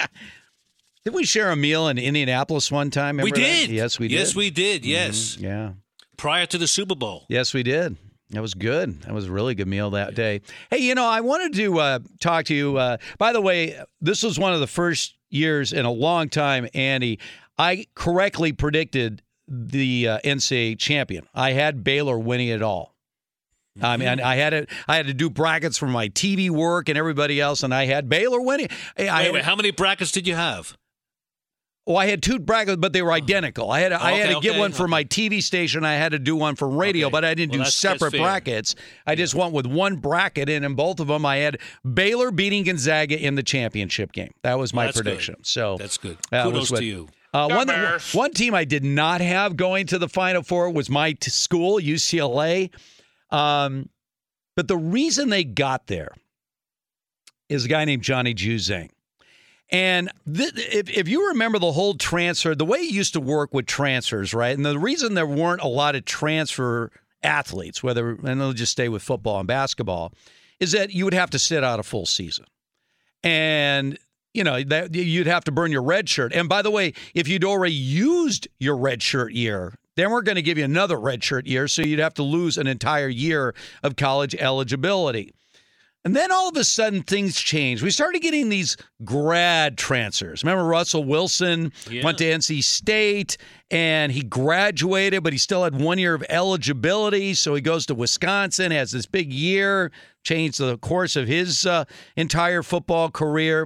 Did we share a meal in Indianapolis one time? We Remember that? did. Yes, we did. Yes, we did. Yes. Mhm, yeah. Prior to the Super Bowl. Yes, we did. That was good. That was a really good meal that day. Hey, you know, I wanted to uh, talk to you. Uh, by the way, this was one of the first years in a long time, Andy, I correctly predicted the uh, N C double A champion. I had Baylor winning it all. I mean, I had it. I had to do brackets for my T V work and everybody else, and I had Baylor winning. I, I Wait, had, wait, how many brackets did you have? Oh, I had two brackets, but they were identical. I had to, I had Okay, to get okay, one for okay. my T V station. I had to do one for radio, Okay. but I didn't Well, do that's- that's separate fair. brackets. I just went with one bracket, and in both of them, I had Baylor beating Gonzaga in the championship game. That was my That's good. prediction. So That's good. that Kudos was what- to you. Uh, Go one, Bears. one team I did not have going to the Final Four was my t- school, U C L A. Um, but the reason they got there is a guy named Johnny Juzang. And th- if, if you remember the whole transfer, the way it used to work with transfers, right? And the reason there weren't a lot of transfer athletes, whether, and they'll just stay with football and basketball, is that you would have to sit out a full season. And you know, that you'd have to burn your red shirt. And by the way, if you'd already used your red shirt year, then we're going to give you another red shirt year, so you'd have to lose an entire year of college eligibility. And then all of a sudden, things changed. We started getting these grad transfers. Remember Russell Wilson Yeah. went to N C State, and he graduated, but he still had one year of eligibility, so he goes to Wisconsin, has this big year, changed the course of his uh, entire football career.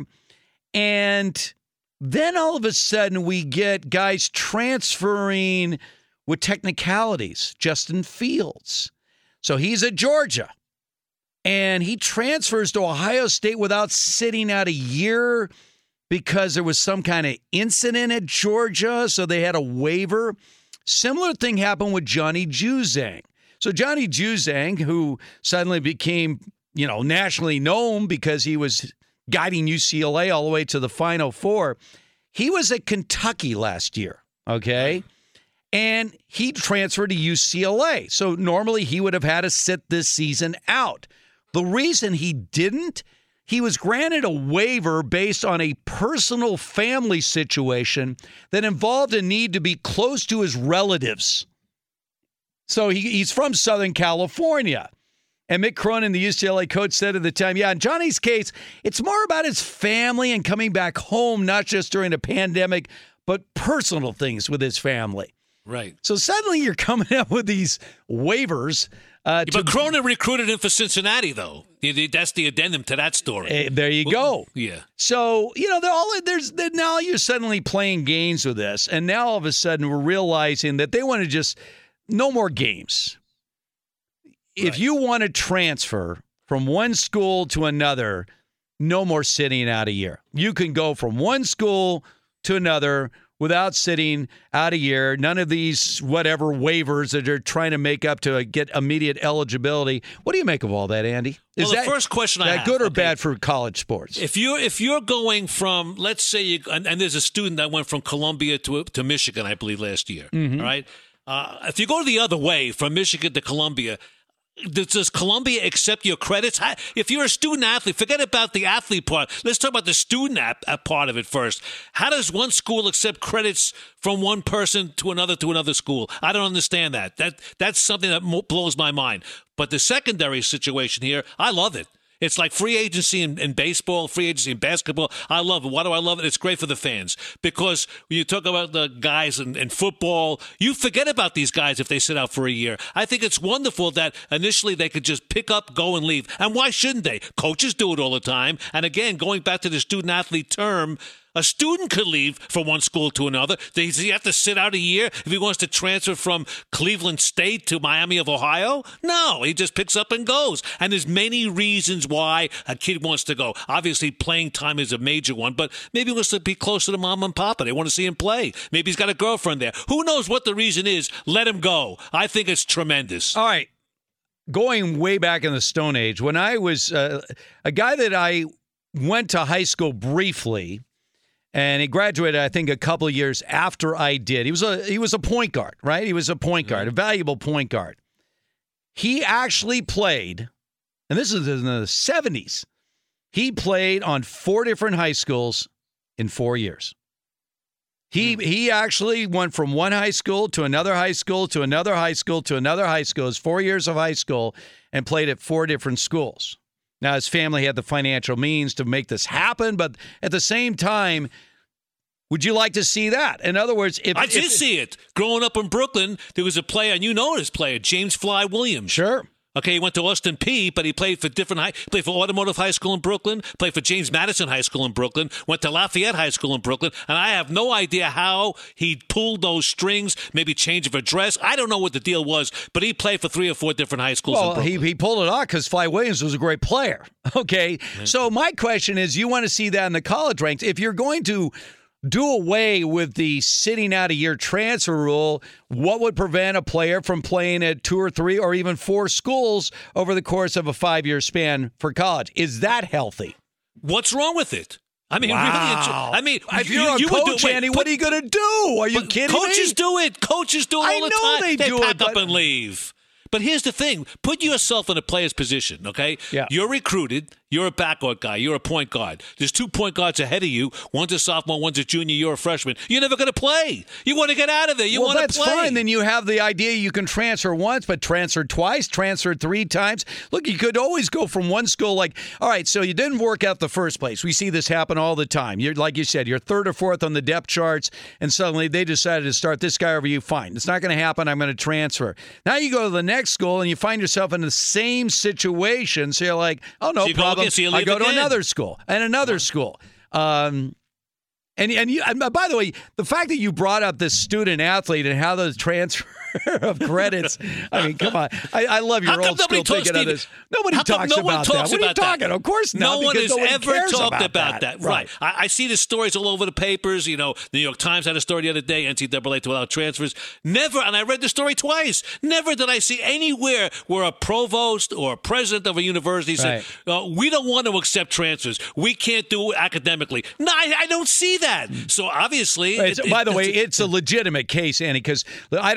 And then all of a sudden, we get guys transferring with technicalities. Justin Fields. So he's at Georgia. And he transfers to Ohio State without sitting out a year because there was some kind of incident at Georgia, so they had a waiver. Similar thing happened with Johnny Juzang. So Johnny Juzang, who suddenly became, you know, nationally known because he was guiding U C L A all the way to the Final Four, he was at Kentucky last year, okay? And he transferred to U C L A. So normally he would have had to sit this season out. The reason he didn't, he was granted a waiver based on a personal family situation that involved a need to be close to his relatives. So he, he's from Southern California. And Mick Cronin, the U C L A coach, said at the time, yeah, in Johnny's case, it's more about his family and coming back home, not just during a pandemic, but personal things with his family. Right. So suddenly you're coming up with these waivers. Uh, but to, Cronin recruited him for Cincinnati, though. That's the addendum to that story. Uh, there you go. Yeah. So, you know, they're all there's they're, now you're suddenly playing games with this. And now all of a sudden we're realizing that they want to just no more games. Right. If you want to transfer from one school to another, no more sitting out a year. You can go from one school to another without sitting out a year. None of these whatever waivers that are trying to make up to get immediate eligibility. What do you make of all that, Andy? Is well, the that, first question I that have, good or okay, bad for college sports? If you're if you're going from, let's say, you, and, and there's a student that went from Columbia to to Michigan, I believe, last year. Mm-hmm. All right. Uh, if you go the other way from Michigan to Columbia, does Columbia accept your credits? If you're a student athlete, forget about the athlete part. Let's talk about the student part of it first. How does one school accept credits from one person to another to another school? I don't understand that. That that's something that blows my mind. But the secondary situation here, I love it. It's like free agency in, in baseball, free agency in basketball. I love it. Why do I love it? It's great for the fans. Because when you talk about the guys in, in football, you forget about these guys if they sit out for a year. I think it's wonderful that initially they could just pick up, go, and leave. And why shouldn't they? Coaches do it all the time. And again, going back to the student-athlete term, a student could leave from one school to another. Does he have to sit out a year if he wants to transfer from Cleveland State to Miami of Ohio? No, he just picks up and goes. And there's many reasons why a kid wants to go. Obviously, playing time is a major one, but maybe he wants to be closer to mom and papa. They want to see him play. Maybe he's got a girlfriend there. Who knows what the reason is? Let him go. I think it's tremendous. All right. Going way back in the Stone Age, when I was uh, a guy that I went to high school briefly, and he graduated, I think, a couple of years after I did. He was a he was a point guard, right? He was a point guard, a valuable point guard. He actually played, and this is in the seventies, he played on four different high schools in four years. He he actually went from one high school to another high school to another high school to another high school. It's four years of high school and played at four different schools. Now, his family had the financial means to make this happen, but at the same time, would you like to see that? In other words, if I did if, see it. Growing up in Brooklyn, there was a player, and you know this player, James Fly Williams. Sure. Okay, he went to Austin Peay, but he played for different high. Played for Automotive High School in Brooklyn. Played for James Madison High School in Brooklyn. Went to Lafayette High School in Brooklyn, and I have no idea how he pulled those strings. Maybe change of address. I don't know what the deal was, but he played for three or four different high schools. Well, in Brooklyn. he he pulled it off because Fly Williams was a great player. Okay, mm-hmm. So my question is, you want to see that in the college ranks? If you're going to do away with the sitting out a year transfer rule, what would prevent a player from playing at two or three or even four schools over the course of a five-year span for college? Is that healthy? What's wrong with it? I mean, wow. really, I mean, if you, you're a you coach, would do, wait, Andy, put, what are you going to do? Are you kidding coaches me? Coaches do it. Coaches do it all I the know time. They, they do pack it, but... up and leave. But here's the thing. Put yourself in a player's position, okay? Yeah. You're recruited. You're a backcourt guy. You're a point guard. There's two point guards ahead of you. One's a sophomore, one's a junior. You're a freshman. You're never going to play. You want to get out of there. You well, want to that's play. fine. Then you have the idea you can transfer once, but transfer twice, transfer three times. Look, you could always go from one school like, all right, so you didn't work out the first place. We see this happen all the time. You're like you said, you're third or fourth on the depth charts, and suddenly they decided to start this guy over you. Fine. It's not going to happen. I'm going to transfer. Now you go to the next school, and you find yourself in the same situation. So you're like, oh, no so problem. Go so I go to again. another school and another school. Um, and and, you, and by the way, the fact that you brought up this student athlete and how those transfer of credits, I mean, come on. I, I love your how old school thinking of this. Nobody talks no about talks that. What are you talking? That? Of course not. No one has no one ever talked about, about that. that. Right. I, I see the stories all over the papers. You know, the New York Times had a story the other day, N C double A to allow transfers. Never, and I read the story twice, never did I see anywhere where a provost or a president of a university said, right. uh, we don't want to accept transfers. We can't do it academically. No, I, I don't see that. So obviously. Right. It, By it, the way, it's a legitimate case, Andy, because I don't know how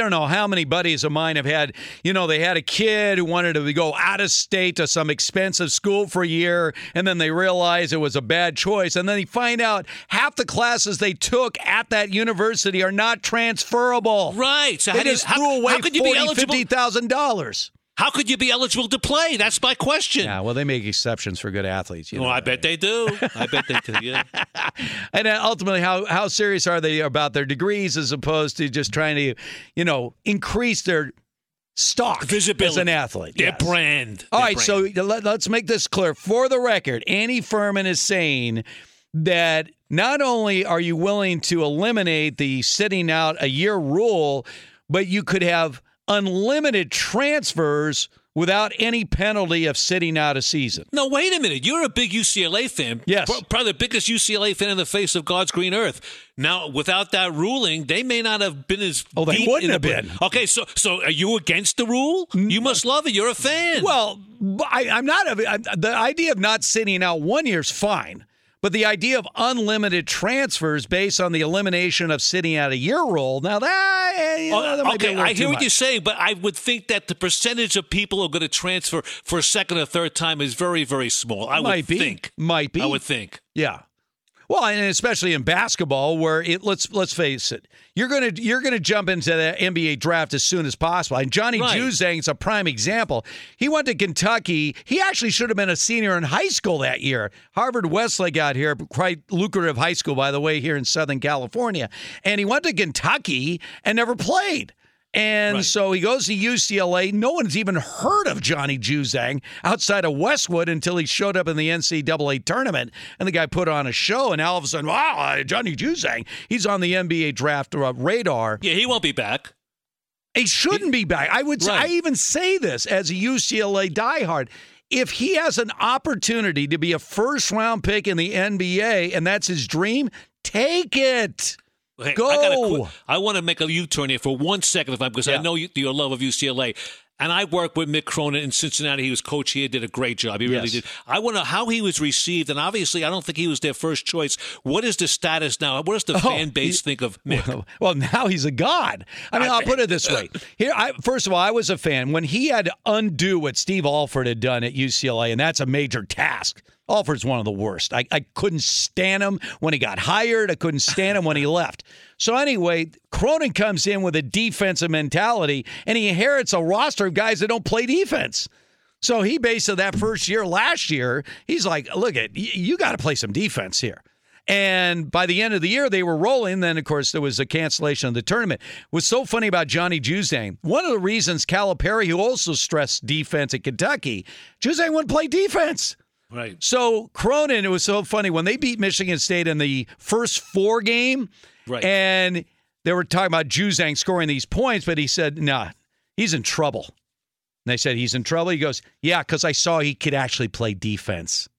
how many buddies of mine have had, you know, they had a kid who wanted to go out of state to some expensive school for a year, and then they realized it was a bad choice. And then they find out half the classes they took at that university are not transferable. Right. So they how do you, just how, threw away how could you be forty thousand dollars, eligible? fifty thousand dollars. How could you be eligible to play? That's my question. Yeah, well, they make exceptions for good athletes. You well, know I that, bet right? they do. I bet they do, yeah. And then ultimately, how, how serious are they about their degrees as opposed to just trying to, you know, increase their stock Visibility. as an athlete? Their Yes. brand. All Their right, brand. so let, let's make this clear. For the record, Andy Furman is saying that not only are you willing to eliminate the sitting out a year rule, but you could have unlimited transfers without any penalty of sitting out a season. No, wait a minute. You're a big U C L A fan. Yes. Pro- Probably the biggest U C L A fan in the face of God's green earth. Now, without that ruling, they may not have been as Oh, they deep wouldn't in have the- been. Okay, so so are you against the rule? You must love it. You're a fan. Well, I, I'm not. I, the idea of not sitting out one year is fine. But the idea of unlimited transfers based on the elimination of sitting out a year rule, now that, you know, that might be a okay, little I too hear what much. you're saying, but I would think that the percentage of people who are going to transfer for a second or third time is very, very small. I Might would be. think. Might be. I would think. Yeah. Well, and especially in basketball, where it let's let's face it, you're gonna you're gonna jump into the N B A draft as soon as possible. And Johnny Right. Juzang is a prime example. He went to Kentucky. He actually should have been a senior in high school that year. Harvard Westlake out here, quite lucrative high school, by the way, here in Southern California. And he went to Kentucky and never played. And Right. so he goes to U C L A. No one's even heard of Johnny Juzang outside of Westwood until he showed up in the N C double A tournament. And the guy put on a show, and all of a sudden, wow, uh, Johnny Juzang, he's on the N B A draft uh, radar. Yeah, he won't be back. He shouldn't be back. I would. Right. I even say this as a U C L A diehard. If he has an opportunity to be a first-round pick in the N B A, and that's his dream, take it. Hey, Go. I, gotta quit. I want to make a U-turn here for one second, if I because Yeah. I know you, your love of U C L A. And I worked with Mick Cronin in Cincinnati. He was coach here, did a great job. He really Yes. did. I wonder how he was received. And obviously, I don't think he was their first choice. What is the status now? What does the fan base think of Mick? Well, well, now he's a god. I mean, I'll put it this way. Here, I, first of all, I was a fan when he had to undo what Steve Alford had done at U C L A, and that's a major task. Alford's one of the worst. I, I couldn't stand him when he got hired. I couldn't stand him when he left. So anyway, Cronin comes in with a defensive mentality, and he inherits a roster of guys that don't play defense. So he based that first year last year, he's like, look, at you got to play some defense here. And by the end of the year, they were rolling. Then, of course, there was a cancellation of the tournament. What's so funny about Johnny Juzang, one of the reasons Calipari, who also stressed defense at Kentucky, Juzang wouldn't play defense. Right. So Cronin, it was so funny when they beat Michigan State in the first four game, Right. and they were talking about Juzang scoring these points, but he said, nah, he's in trouble. And they said, he's in trouble? He goes, yeah, because I saw he could actually play defense.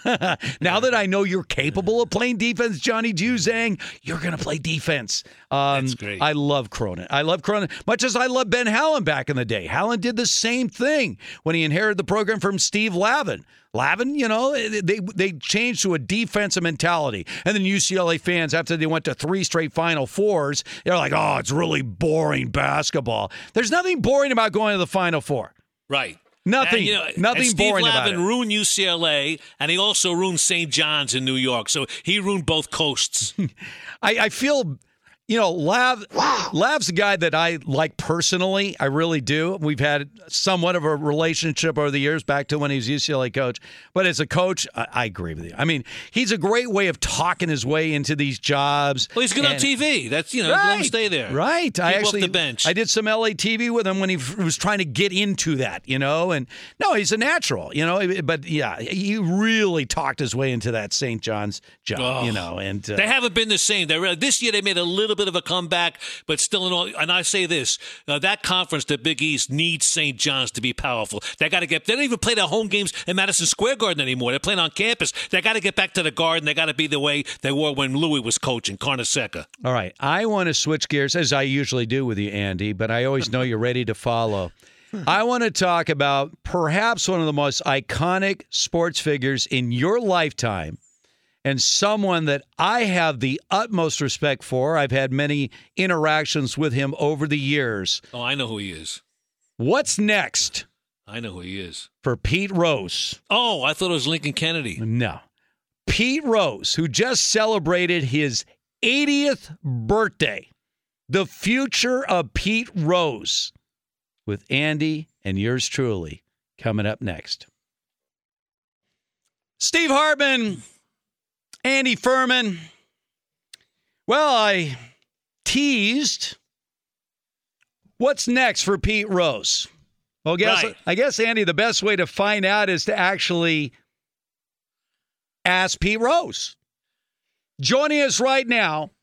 Now that I know you're capable of playing defense, Johnny Juzang, you're going to play defense. Um, That's great. I love Cronin. I love Cronin, much as I love Ben Hallen back in the day. Hallen did the same thing when he inherited the program from Steve Lavin. Lavin, you know, they they changed to a defensive mentality. And then U C L A fans, after they went to three straight Final Fours, they're like, oh, it's really boring basketball. There's nothing boring about going to the Final Four. Right. Nothing, And, you know, nothing and Steve boring about Lavin it. ruined U C L A, and he also ruined Saint John's in New York. So he ruined both coasts. I, I feel, you know, Lav, Lav's a guy that I like personally. I really do. We've had somewhat of a relationship over the years, back to when he was U C L A coach. But as a coach, I, I agree with you. I mean, he's a great way of talking his way into these jobs. Well, he's good on And- T V. That's, you know, let him stay there. Right. Keep I him actually off the bench. I did some L A T V with him when he f- was trying to get into that, you know. And no, he's a natural, you know. But yeah, he really talked his way into that Saint John's job, Oh. you know. And uh, They haven't been the same. They really, this year they made a little bit of a comeback, but still in all. And I say this: uh, that conference, the Big East, needs Saint John's to be powerful. They got to get. They don't even play their home games in Madison Square Garden anymore. They're playing on campus. They got to get back to the Garden. They got to be the way they were when Louis was coaching Carnesecca. All right. I want to switch gears, as I usually do with you, Andy, but I always know you're ready to follow. I want to talk about perhaps one of the most iconic sports figures in your lifetime, and someone that I have the utmost respect for. I've had many interactions with him over the years. Oh, I know who he is. What's next? I know who he is. For Pete Rose. Oh, I thought it was Lincoln Kennedy. No. Pete Rose, who just celebrated his eightieth birthday. The future of Pete Rose with Andy and yours truly coming up next. Steve Hartman, Andy Furman. Well, I teased what's next for Pete Rose. Well, I guess, Right. I guess, Andy, the best way to find out is to actually ask Pete Rose. Joining us right now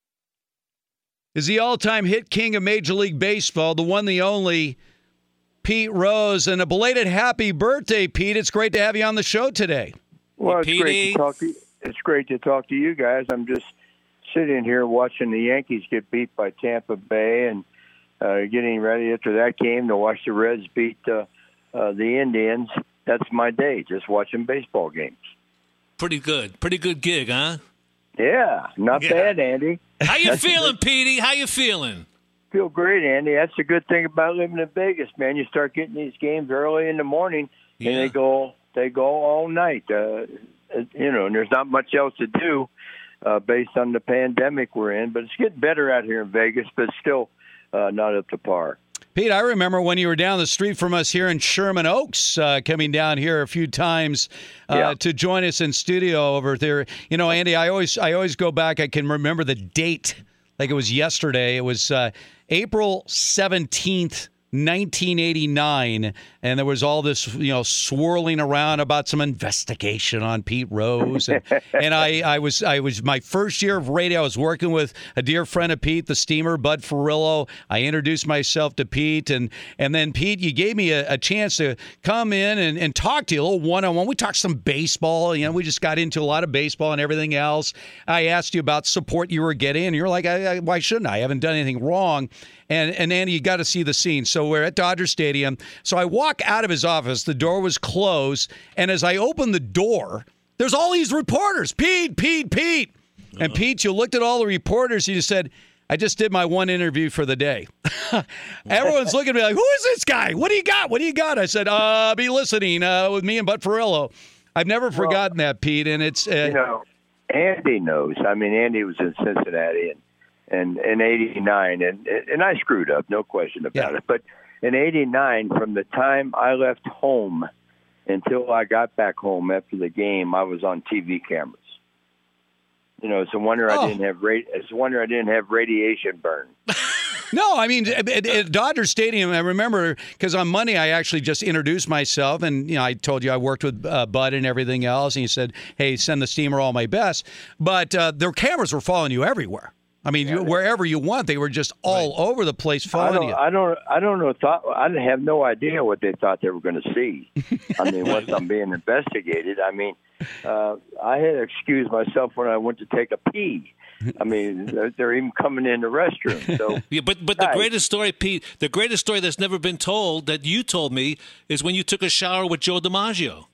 is the all-time hit king of Major League Baseball, the one, the only, Pete Rose. And a belated happy birthday, Pete. It's great to have you on the show today. Well, it's Petey. great to talk to you. It's great to talk to you guys. I'm just sitting here watching the Yankees get beat by Tampa Bay and uh, getting ready after that game to watch the Reds beat uh, uh, the Indians. That's my day, just watching baseball games. Pretty good. Pretty good gig, huh? Yeah, not Yeah. bad, Andy. How you feeling, Petey? How you feeling? Feel great, Andy. That's the good thing about living in Vegas, man. You start getting these games early in the morning, Yeah. and they go they go all night. Uh, you know, and there's not much else to do uh, based on the pandemic we're in. But it's getting better out here in Vegas, but still uh, not up to par. Pete, I remember when you were down the street from us here in Sherman Oaks, uh, coming down here a few times uh, Yeah. to join us in studio over there. You know, Andy, I always I always go back. I can remember the date like it was yesterday. It was uh, April seventeenth, nineteen eighty-nine, and there was all this, you know, swirling around about some investigation on Pete Rose, and, and I, I was, I was my first year of radio. I was working with a dear friend of Pete, the Steamer, Bud Ferrillo. I introduced myself to Pete, and and then Pete, you gave me a, a chance to come in and, and talk to you a little one-on-one. We talked some baseball. You know, we just got into a lot of baseball and everything else. I asked you about support you were getting, and you're like, I, I, why shouldn't I? I haven't done anything wrong. And, and Andy, you got to see the scene. So we're at Dodger Stadium. So I walk out of his office. The door was closed. And as I open the door, there's all these reporters. Pete, Pete, Pete. And Pete, you looked at all the reporters and you said, I just did my one interview for the day. Everyone's looking at me like, who is this guy? What do you got? What do you got? I said, uh, be listening uh, with me and Bud Ferrillo. I've never forgotten that, Pete. And it's, uh, You know, Andy knows. I mean, Andy was in Cincinnati and and in eighty-nine, and and I screwed up, no question about Yeah. it. But in eighty-nine, from the time I left home until I got back home after the game, I was on T V cameras. You know, it's a wonder Oh. I didn't have ra- it's a wonder I didn't have radiation burn. No, I mean, at, at Dodger Stadium, I remember, because on Monday I actually just introduced myself, and, you know, I told you I worked with uh, Bud and everything else, and he said, hey, send the Steamer all my best. But uh, their cameras were following you everywhere. I mean, you, wherever you went, they were just all over the place I following don't, you. I don't, I don't know. Thought I didn't have no idea what they thought they were going to see. I mean, once I'm being investigated, I mean, uh, I had to excuse myself when I went to take a pee. I mean, they're, they're even coming in the restroom. So, Yeah, but but the Guys. greatest story, Pete, the greatest story that's never been told that you told me is when you took a shower with Joe DiMaggio.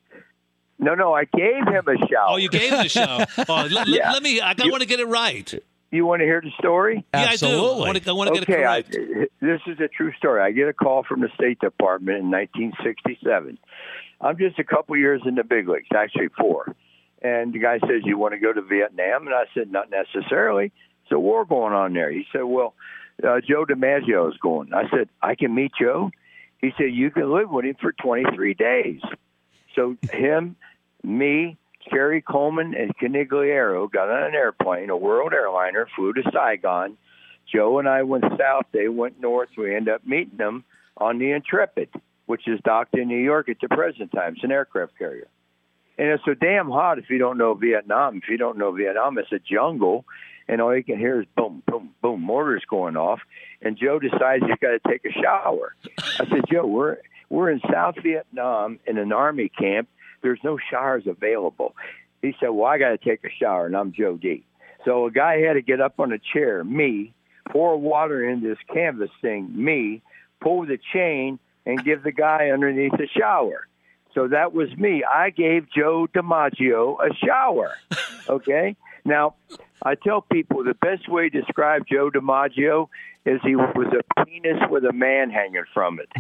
no, no, I gave him a shower. Oh, you gave him a shower. Oh, let, Yeah. let me. I You- want to get it right. You want to hear the story? Yeah, Absolutely. I do. I want to, I want to get it Okay, I, correct. this is a true story. I get a call from the State Department in nineteen sixty-seven. I'm just a couple years in the big leagues, actually four. And the guy says, you want to go to Vietnam? And I said, not necessarily. There's a war going on there. He said, well, uh, Joe DiMaggio is going. I said, I can meet Joe? He said, you can live with him for twenty-three days. So him, me, Kerry Coleman, and Canigliaro got on an airplane, a World Airliner, flew to Saigon. Joe and I went south. They went north. We ended up meeting them on the Intrepid, which is docked in New York at the present time. It's an aircraft carrier. And it's so damn hot if you don't know Vietnam. If you don't know Vietnam, it's a jungle, and all you can hear is boom, boom, boom, mortars going off. And Joe decides he's got to take a shower. I said, Joe, we're we're in South Vietnam in an army camp. There's no showers available. He said, well, I got to take a shower, and I'm Joe D. So a guy had to get up on a chair, me, pour water in this canvas thing, me, pull the chain, and give the guy underneath the shower. So that was me. I gave Joe DiMaggio a shower. Okay? Now, I tell people the best way to describe Joe DiMaggio is he was a penis with a man hanging from it.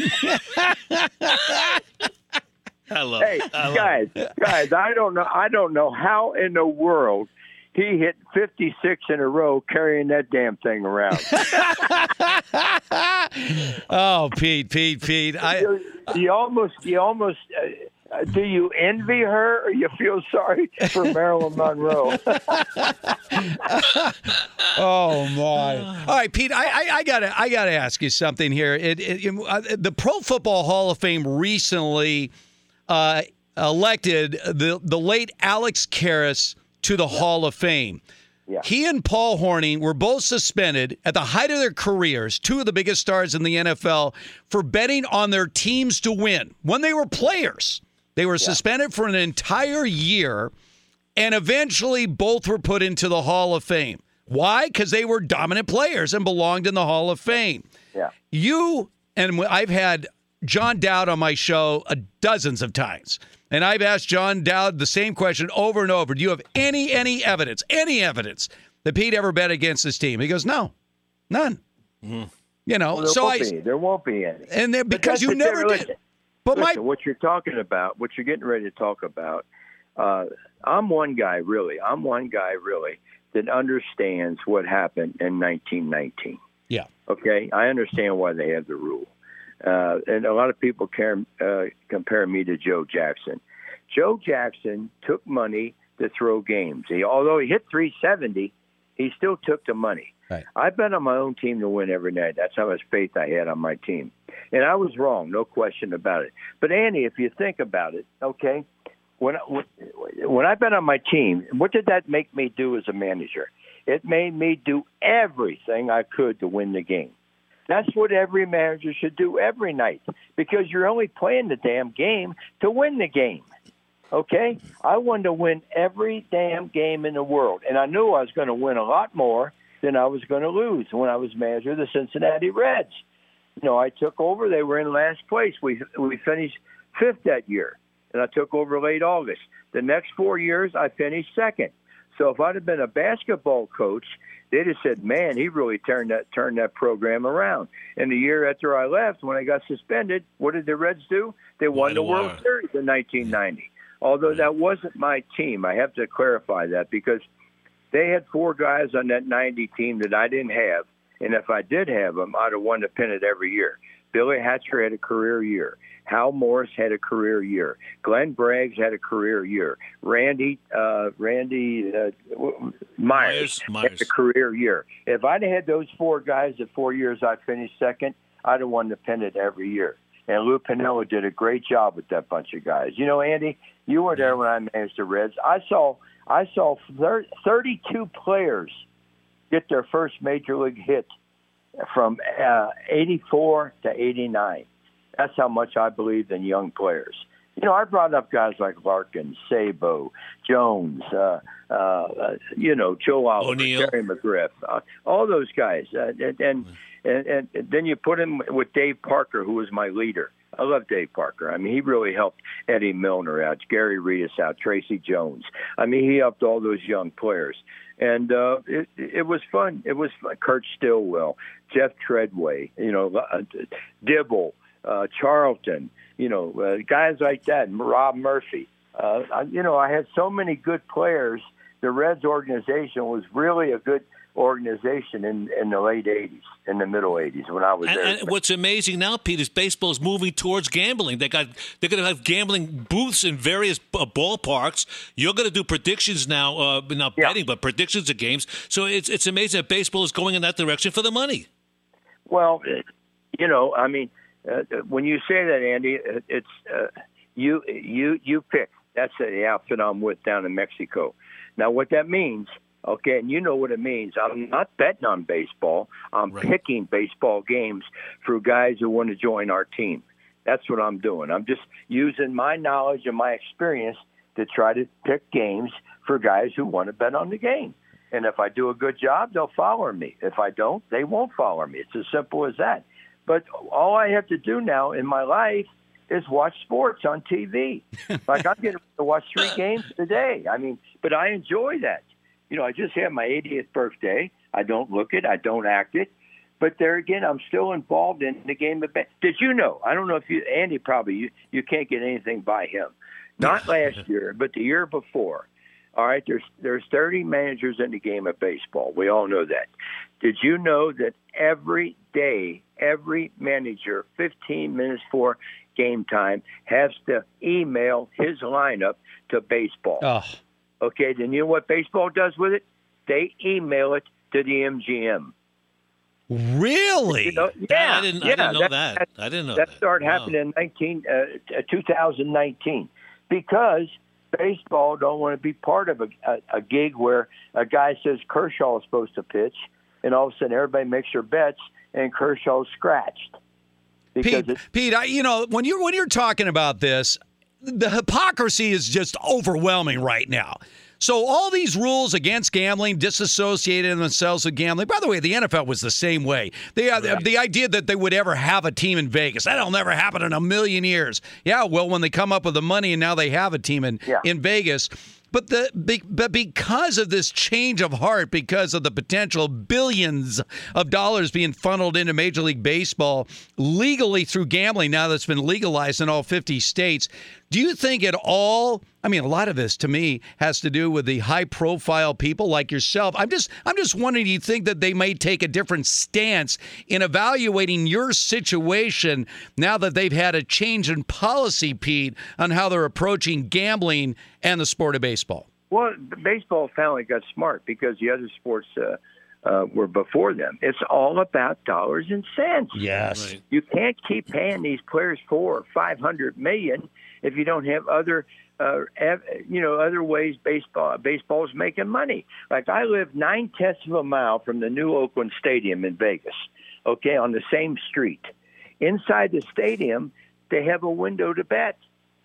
I love Hey, it. I love guys, it. guys, I don't know. I don't know how in the world he hit fifty-six in a row carrying that damn thing around. Oh, Pete, Pete, Pete. I you, you almost, you almost. Uh, do you envy her, or you feel sorry for Marilyn Monroe? Oh my! All right, Pete. I, I, I gotta I gotta ask you something here. It, it, it, uh, the Pro Football Hall of Fame recently uh, elected the the late Alex Karras to the Hall of Fame. Yeah. He and Paul Hornung were both suspended at the height of their careers, two of the biggest stars in the N F L, for betting on their teams to win when they were players. They were yeah. suspended for an entire year, and eventually both were put into the Hall of Fame. Why? Because they were dominant players and belonged in the Hall of Fame. Yeah. You, and I've had John Dowd on my show uh, dozens of times, and I've asked John Dowd the same question over and over. Do you have any, any evidence, any evidence that Pete ever bet against this team? He goes, no, none. Mm-hmm. You know, well, there so won't I. Be. There won't be any. And then, because you never listen, did. But listen, my, what you're talking about, what you're getting ready to talk about, uh, I'm one guy, really. I'm one guy, really, that understands what happened in nineteen nineteen. Yeah. Okay? I understand why they have the rule. Uh, and a lot of people care, uh, compare me to Joe Jackson. Joe Jackson took money to throw games. He, although he hit three seventy, he still took the money. Right. I bet on my own team to win every night. That's how much faith I had on my team. And I was wrong, no question about it. But, Andy, if you think about it, okay, when, when I bet on my team, what did that make me do as a manager? It made me do everything I could to win the game. That's what every manager should do every night, because you're only playing the damn game to win the game. Okay? I wanted to win every damn game in the world, and I knew I was going to win a lot more than I was going to lose when I was manager of the Cincinnati Reds. You know, I took over. They were in last place. We we finished fifth that year, and I took over late August. The next four years, I finished second. So if I'd have been a basketball coach, they'd have said, man, he really turned that turned that program around. And the year after I left, when I got suspended, what did the Reds do? They won the World Series in nineteen ninety. Although that wasn't my team. I have to clarify that, because they had four guys on that ninety team that I didn't have. And if I did have them, I'd have won the pennant every year. Billy Hatcher had a career year. Hal Morris had a career year. Glenn Braggs had a career year. Randy uh, Randy uh, Myers, Myers had a career year. If I'd had those four guys the four years I finished second, I'd have won the pennant every year. And Lou Piniella did a great job with that bunch of guys. You know, Andy, you were there when I managed the Reds. I saw I saw thirty-two players get their first major league hit from uh, eighty-four to eighty-nine. That's how much I believed in young players. You know, I brought up guys like Larkin, Sabo, Jones, uh, uh, you know, Joe Oliver, O'Neill. Terry McGriff, uh, all those guys. Uh, and, and, and, and then you put him with Dave Parker, who was my leader. I love Dave Parker. I mean, he really helped Eddie Milner out, Gary Reedus out, Tracy Jones. I mean, he helped all those young players. And uh, it, it was fun. It was fun. Kurt Stillwell, Jeff Treadway, you know, uh, Dibble, uh, Charlton, you know, uh, guys like that, Rob Murphy. Uh, I, you know, I had so many good players. The Reds organization was really a good organization in, in the late eighties, in the middle eighties when I was and, there. And what's amazing now, Pete, is baseball is moving towards gambling. They got they're going to have gambling booths in various uh, ballparks. You're going to do predictions now, uh, not Yeah. betting, but predictions of games. So it's it's amazing that baseball is going in that direction for the money. Well, you know, I mean, uh, when you say that, Andy, it's uh, you you you pick. That's the outfit I'm with down in Mexico. Now, what that means. Okay, and you know what it means. I'm not betting on baseball. I'm Right. picking baseball games for guys who want to join our team. That's what I'm doing. I'm just using my knowledge and my experience to try to pick games for guys who want to bet on the game. And if I do a good job, they'll follow me. If I don't, they won't follow me. It's as simple as that. But all I have to do now in my life is watch sports on T V. Like I'm getting to watch three games today. I mean, but I enjoy that. You know, I just had my eightieth birthday. I don't look it. I don't act it. But there again, I'm still involved in the game of. Did you know? I don't know if you, Andy, probably you, you can't get anything by him. Not last year, but the year before. All right, there's there's thirty managers in the game of baseball. We all know that. Did you know that every day, every manager, fifteen minutes before game time, has to email his lineup to baseball? Oh. Okay, then you know what baseball does with it? They email it to the M G M. Really? You know, yeah, I didn't, yeah, I didn't know that. that. that. I didn't know that. that. started Wow. happening in nineteen, uh, two thousand nineteen because baseball don't want to be part of a, a, a gig where a guy says Kershaw is supposed to pitch, and all of a sudden everybody makes their bets, and Kershaw's scratched. Because Pete, Pete, I, you know, when you're when you're talking about this, the hypocrisy is just overwhelming right now. So all these rules against gambling, disassociating themselves with gambling. By the way, the N F L was the same way. They, uh, the idea that they would ever have a team in Vegas, that'll never happen in a million years. Yeah, well, when they come up with the money and now they have a team in, Yeah. in Vegas. But the be, but because of this change of heart, because of the potential billions of dollars being funneled into Major League Baseball legally through gambling, now that's been legalized in all fifty states, do you think at all? I mean, a lot of this to me has to do with the high-profile people like yourself. I'm just I'm just wondering, do you think that they may take a different stance in evaluating your situation now that they've had a change in policy, Pete, on how they're approaching gambling and the sport of baseball? Well, baseball finally got smart because the other sports uh, uh, were before them. It's all about dollars and cents. Yes. Right. You can't keep paying these players four or five hundred million if you don't have other, uh, ev- you know, other ways baseball baseball's making money. Like I live nine tenths of a mile from the new Oakland Stadium in Vegas. Okay, on the same street. Inside the stadium, they have a window to bet.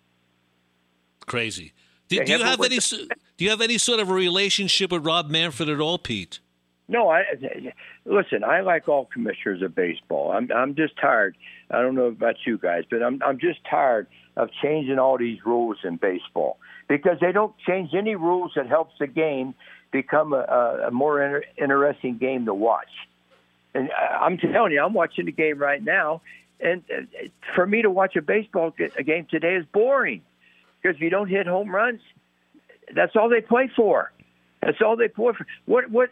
Crazy. Do, They do you have a have any? window- s- Do you have any sort of a relationship with Rob Manfred at all, Pete? No, I listen. I like all commissioners of baseball. I'm I'm just tired. I don't know about you guys, but I'm I'm just tired of changing all these rules in baseball because they don't change any rules that helps the game become a, a more inter- interesting game to watch. And I'm telling you, I'm watching the game right now, and for me to watch a baseball a game today is boring because if you don't hit home runs, that's all they play for. That's all they play for. What what?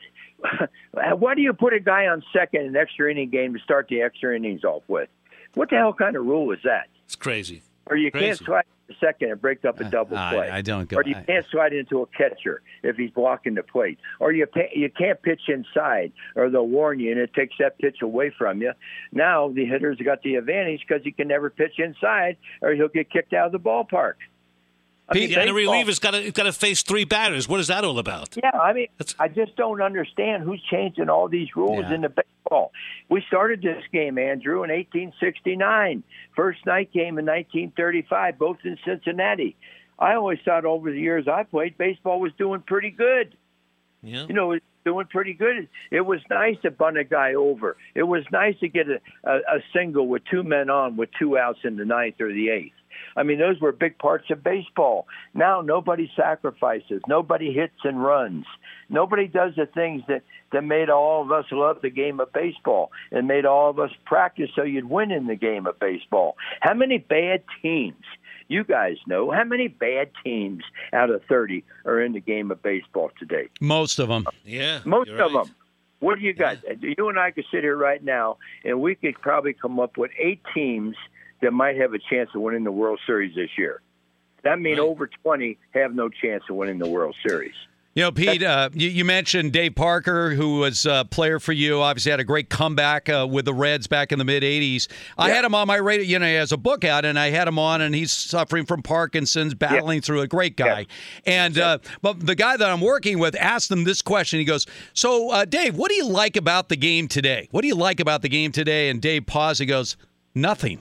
Why do you put a guy on second in an extra inning game to start the extra innings off with? What the hell kind of rule is that? It's crazy. Or you Crazy. can't slide to second and break up a double I- play. I don't go- Or you I- can't slide into a catcher if he's blocking the plate. Or you pay, you can't pitch inside, or they'll warn you and it takes that pitch away from you. Now the hitter's got the advantage because he can never pitch inside, or he'll get kicked out of the ballpark. I Pete, mean, and a baseball- reliever's got to got to face three batters. What is that all about? Yeah, I mean, That's- I just don't understand who's changing all these rules Yeah. in the baseball. We started this game, Andrew, in eighteen sixty-nine. First night game in nineteen thirty-five, both in Cincinnati. I always thought over the years I played, baseball was doing pretty good. Yeah. You know, it was doing pretty good. It was nice to bunt a guy over. It was nice to get a, a, a single with two men on with two outs in the ninth or the eighth. I mean, those were big parts of baseball. Now nobody sacrifices. Nobody hits and runs. Nobody does the things that, that made all of us love the game of baseball and made all of us practice so you'd win in the game of baseball. How many bad teams, you guys know, how many bad teams out of thirty are in the game of baseball today? Most of them. Yeah. Most you're of right. them. What do you got? You and I could sit here right now, and we could probably come up with eight teams that might have a chance of winning the World Series this year. That means Right. over twenty have no chance of winning the World Series. You know, Pete, uh, you, you mentioned Dave Parker, who was a player for you, obviously had a great comeback uh, with the Reds back in the mid-eighties. I Yeah. had him on my radio, you know, he has a book out, and I had him on, and he's suffering from Parkinson's, battling through a great guy. And uh, but the guy that I'm working with asked him this question. He goes, so, uh, Dave, what do you like about the game today? What do you like about the game today? And Dave paused. He goes, nothing.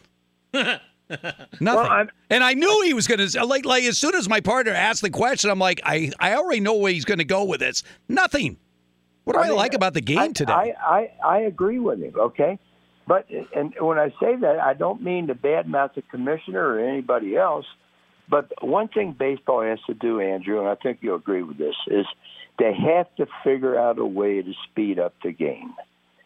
Nothing. Well, I'm- and I knew he was going to, like, like as soon as my partner asked the question, I'm like, I, I already know where he's going to go with this. Nothing. What do I, I mean, like about the game I, today? I, I, I agree with him, okay? But and when I say that, I don't mean to badmouth the commissioner or anybody else. But one thing baseball has to do, Andrew, and I think you'll agree with this, is they have to figure out a way to speed up the game.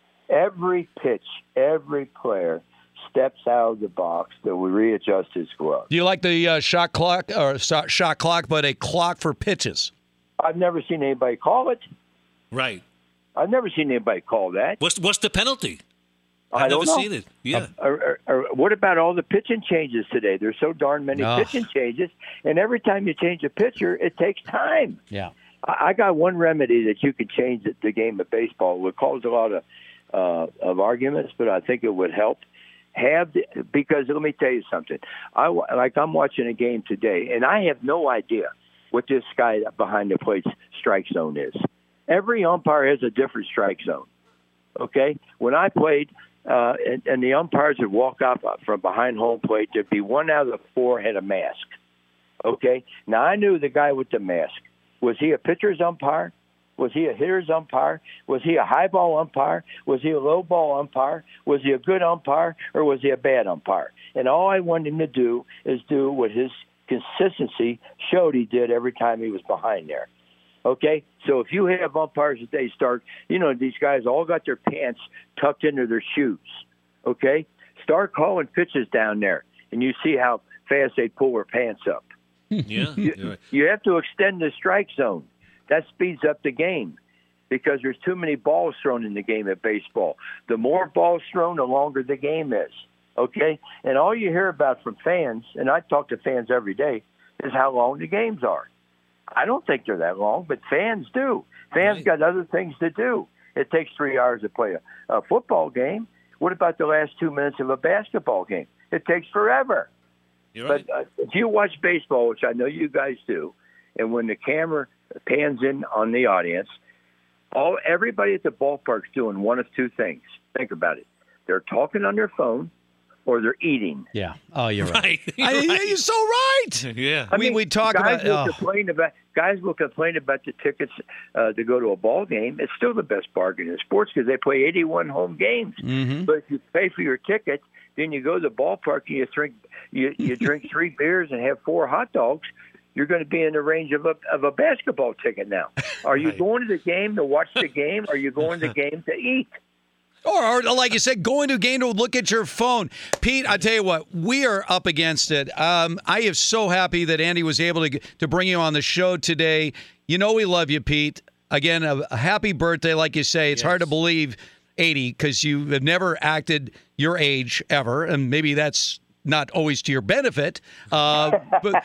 Every pitch, every player steps out of the box to readjust his glove. Do you like the uh, shot clock or shot, shot clock, but a clock for pitches? I've never seen anybody call it. Right. I've never seen anybody call that. What's what's the penalty? I I've don't never know. seen it. Yeah. Uh, or, or, or what about all the pitching changes today? There's so darn many Oh. pitching changes, and every time you change a pitcher, it takes time. Yeah. I, I got one remedy that you could change the, the game of baseball. It would cause a lot of uh, of arguments, but I think it would help. Have the, because let me tell you something. I like I'm watching a game today, and I have no idea what this guy behind the plate's strike zone is. Every umpire has a different strike zone. Okay, when I played, uh, and, and the umpires would walk up from behind home plate, there'd be one out of the four had a mask. Okay, now I knew the guy with the mask. Was he a pitcher's umpire? Was he a hitter's umpire? Was he a high ball umpire? Was he a low ball umpire? Was he a good umpire, or was he a bad umpire? And all I wanted him to do is do what his consistency showed he did every time he was behind there. Okay, so if you have umpires that they start, you know, these guys all got their pants tucked into their shoes. Okay, start calling pitches down there, and you see how fast they pull their pants up. Yeah. You, you're right. you have to extend the strike zone. That speeds up the game because there's too many balls thrown in the game of baseball. The more balls thrown, the longer the game is. Okay, and all you hear about from fans, and I talk to fans every day, is how long the games are. I don't think they're that long, but fans do. Fans Right. got other things to do. It takes three hours to play a, a football game. What about the last two minutes of a basketball game? It takes forever. You're right. But uh, if you watch baseball, which I know you guys do, and when the camera pans in on the audience, all everybody at the ballpark's doing one of two things. Think about it. They're talking on their phone or they're eating. Yeah. Oh, you're right. Right. You're I, right. You're so right. Yeah. I we mean, we talk guys about. will Oh. complain about guys will complain about the tickets uh, to go to a ball game. It's still the best bargain in sports because they play eighty-one home games. Mhm. But if you pay for your ticket, then you go to the ballpark and you drink you, you drink three beers and have four hot dogs. You're going to be in the range of a of a basketball ticket now. Are you Right. going to the game to watch the game? Or are you going to the game to eat? Or, or like you said, going to a game to look at your phone. Pete, I tell you what, we are up against it. Um, I am so happy that Andy was able to to bring you on the show today. You know we love you, Pete. Again, a, a happy birthday, like you say. It's Yes. hard to believe eighty because you have never acted your age ever, and maybe that's not always to your benefit. Uh, but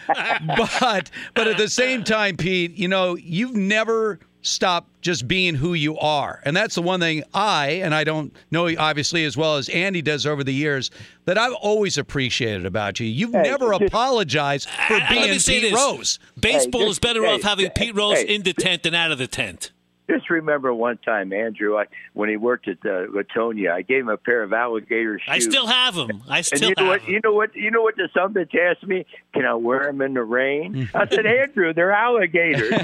but but at the same time, Pete, you know you've never stop just being who you are. And that's the one thing I, and I don't know obviously as well as Andy does over the years, that I've always appreciated about you. You've Hey, never just- apologized for Let me being say Pete this. Rose. Baseball Hey, is better just- off hey, having hey, Pete Rose hey. in the tent than out of the tent. Just remember one time, Andrew, I, when he worked at uh, Latonia, I gave him a pair of alligator shoes. I still have them. I And still you know have what? You know what? You know what? The son bitch asked me, "Can I wear them in the rain?" I said, "Andrew, they're alligators."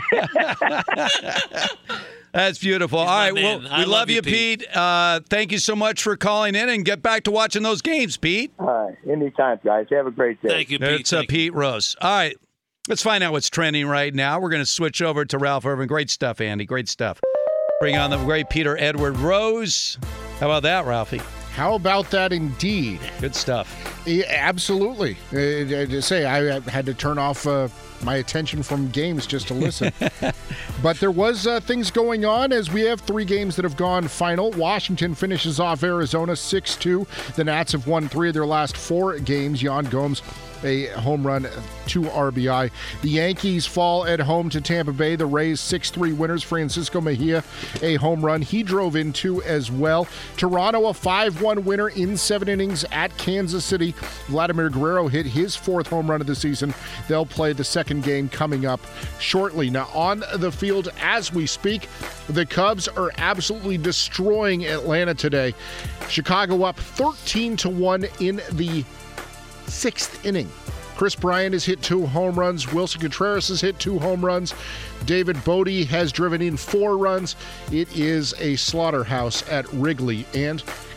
That's beautiful. All my right, well, man. we I love, love you, you, Pete. Pete. Uh, thank you so much for calling in, and get back to watching those games, Pete. All right, anytime, guys. Have a great day. Thank you, Pete. It's uh, Thank you. Pete Rose. All right, let's find out what's trending right now. We're going to switch over to Ralph Irvin. Great stuff, Andy. Great stuff. Bring on the great Peter Edward Rose. How about that, Ralphie? How about that indeed? Good stuff. Yeah, absolutely. Uh, to say, I had to turn off uh, my attention from games just to listen. But there was uh, things going on as we have three games that have gone final. Washington finishes off Arizona six two. The Nats have won three of their last four games. Yan Gomes, a home run, two R B I. The Yankees fall at home to Tampa Bay. The Rays six three winners. Francisco Mejia, a home run. He drove in two as well. Toronto, a five one winner in seven innings at Kansas City. Vladimir Guerrero hit his fourth home run of the season. They'll play the second game coming up shortly. Now, on the field as we speak, the Cubs are absolutely destroying Atlanta today. Chicago up thirteen to one in the sixth inning. Chris Bryant has hit two home runs. Wilson Contreras has hit two home runs. David Bodie has driven in four runs. It is a slaughterhouse at Wrigley. And